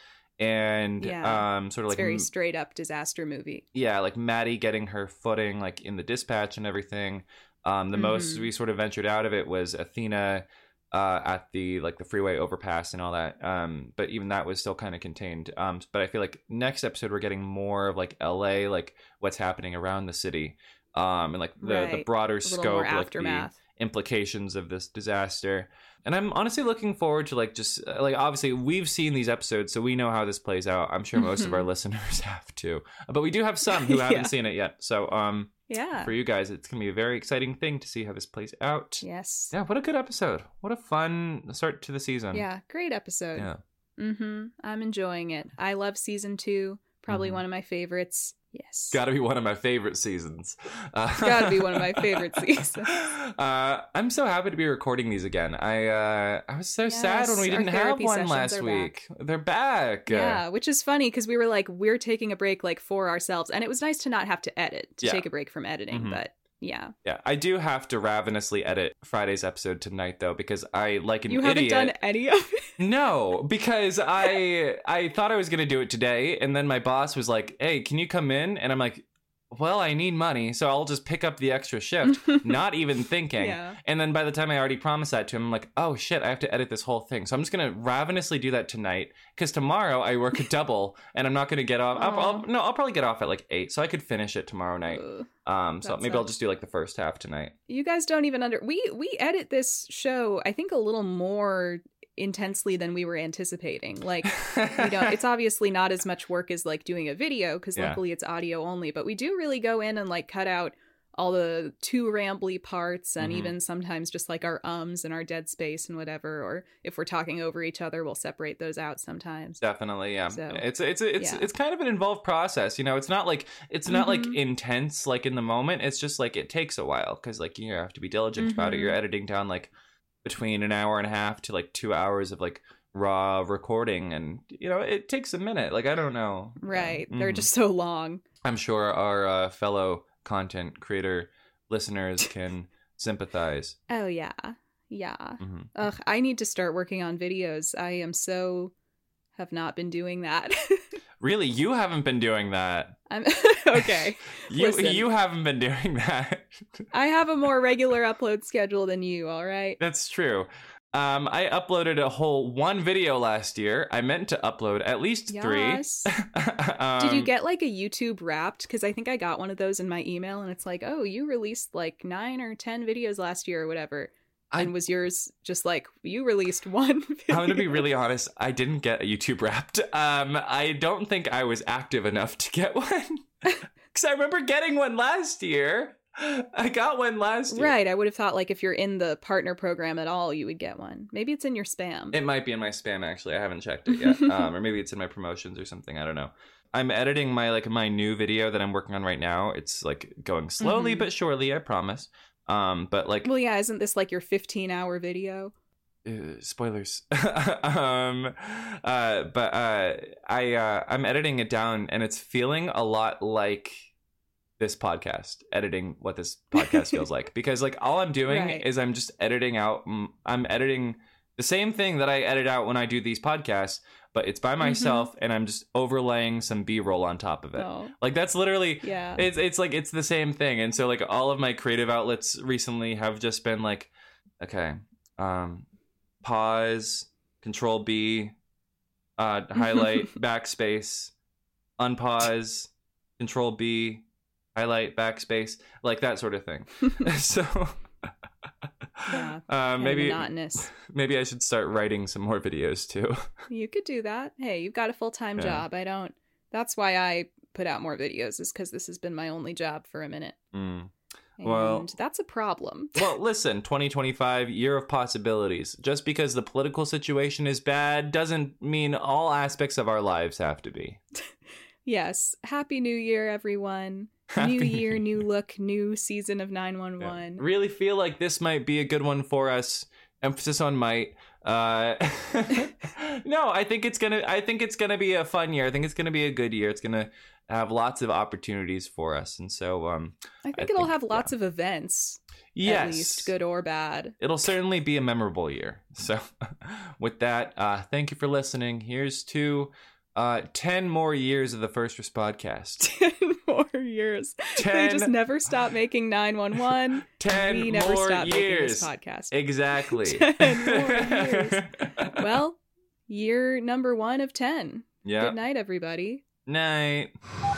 and yeah. um, sort of it's like very straight up disaster movie. Yeah. Like Maddie getting her footing like in the dispatch and everything. Um, the mm-hmm. most we sort of ventured out of it was Athena uh, at the like the freeway overpass and all that. Um, but even that was still kind of contained. Um, but I feel like next episode, we're getting more of like L A, like what's happening around the city. Um, and like the, right. the broader scope, like aftermath. The implications of this disaster. And I'm honestly looking forward to like just like obviously we've seen these episodes, so we know how this plays out. I'm sure most of our listeners have too, but we do have some who haven't yeah. seen it yet. So um, yeah, for you guys, it's gonna be a very exciting thing to see how this plays out. Yes. Yeah. What a good episode. What a fun start to the season. Yeah. Great episode. Yeah. Mm-hmm. I'm enjoying it. I love season two. Probably mm-hmm. one of my favorites. Yes. Gotta be one of my favorite seasons. Uh, Gotta be one of my favorite seasons. Uh, I'm so happy to be recording these again. I uh, I was so yes, sad when we didn't have one last week. Back. They're back. Yeah, which is funny because we were like, we're taking a break like for ourselves. And it was nice to not have to edit, to yeah. take a break from editing. Mm-hmm. But yeah. Yeah, I do have to ravenously edit Friday's episode tonight, though, because I, like an you idiot... You haven't done any of it? No, because I I thought I was going to do it today, and then my boss was like, hey, can you come in? And I'm like, well, I need money, so I'll just pick up the extra shift, not even thinking. Yeah. And then by the time I already promised that to him, I'm like, oh, shit, I have to edit this whole thing. So I'm just going to ravenously do that tonight, because tomorrow I work a double, and I'm not going to get off. I'll, I'll, no, I'll probably get off at like eight, so I could finish it tomorrow night. Ugh. Um, so That maybe sucks. I'll just do like the first half tonight. You guys don't even under... We, we edit this show, I think, a little more intensely than we were anticipating. Like, we don't, it's obviously not as much work as like doing a video because Yeah. luckily it's audio only, but we do really go in and like cut out all the too rambly parts and Mhm. even sometimes just like our ums and our dead space and whatever, or if we're talking over each other, we'll separate those out sometimes. Definitely, yeah. So, it's it's it's yeah. it's kind of an involved process, you know. It's not like it's not like Mhm. intense like in the moment. It's just like it takes a while because like you have to be diligent about it. Mhm. You're editing down like between an hour and a half to like two hours of like raw recording, and you know it takes a minute. Like I don't know, Right. Yeah. They're Mhm. just so long. I'm sure our uh, fellow content creator listeners can sympathize. Oh, yeah. Yeah. hmm Ugh, I need to start working on videos. I am so... have not been doing that. Really, you haven't been doing that. I'm okay. You Listen. you haven't been doing that. I have a more regular upload schedule than you, all right? That's true. Um, I uploaded a whole one video last year. I meant to upload at least Yes. three. um, Did you get like a YouTube Wrapped? Because I think I got one of those in my email and it's like, oh, you released like nine or ten videos last year or whatever. I- And was yours just like, you released one video? I'm going to be really honest. I didn't get a YouTube Wrapped. Um, I don't think I was active enough to get one. Because I remember getting one last year. I got one last year. Right. I would have thought like if you're in the partner program at all, you would get one. Maybe it's in your spam. It might be in my spam, actually. I haven't checked it yet. um, or maybe it's in my promotions or something. I don't know. I'm editing my like my new video that I'm working on right now. It's like going slowly Mhm. but surely, I promise. Um, but like Well, yeah, isn't this like your fifteen hour video? Uh, spoilers. um, uh, but uh, I uh, I'm editing it down, and it's feeling a lot like this podcast, editing what this podcast feels like, because like all I'm doing right. is I'm just editing out. I'm editing the same thing that I edit out when I do these podcasts, but it's by myself, mm-hmm. and I'm just overlaying some B-roll on top of it. Oh. Like that's literally, yeah. It's it's like it's the same thing, and so like all of my creative outlets recently have just been like, okay, um, pause, Control B, uh, highlight, backspace, unpause, Control B, highlight, backspace, like that sort of thing. So. Yeah, uh, maybe monotonous. Maybe I should start writing some more videos too. You could do that. Hey, you've got a full-time yeah. job. I don't. That's why I put out more videos, is because this has been my only job for a minute. Mm. And well, that's a problem. Well, listen, twenty twenty-five, year of possibilities. Just because the political situation is bad doesn't mean all aspects of our lives have to be. Yes. Happy New Year, everyone. Happy new year, new look, new season of nine one one. Yeah. Really feel like this might be a good one for us. Emphasis on might. Uh, no, I think it's gonna. I think it's gonna be a fun year. I think it's gonna be a good year. It's gonna have lots of opportunities for us, and so um, I think I it'll think, have lots yeah. of events. Yes, at least good or bad. It'll certainly be a memorable year. So, with that, uh, thank you for listening. Here's to uh, ten more years of the First Risk Podcast. ten more years. Ten, they just never stop making nine one one. ten we never more stop years. Making this podcast. Exactly. ten more years. Well, year number one of ten. Yeah. Good night, everybody. Night.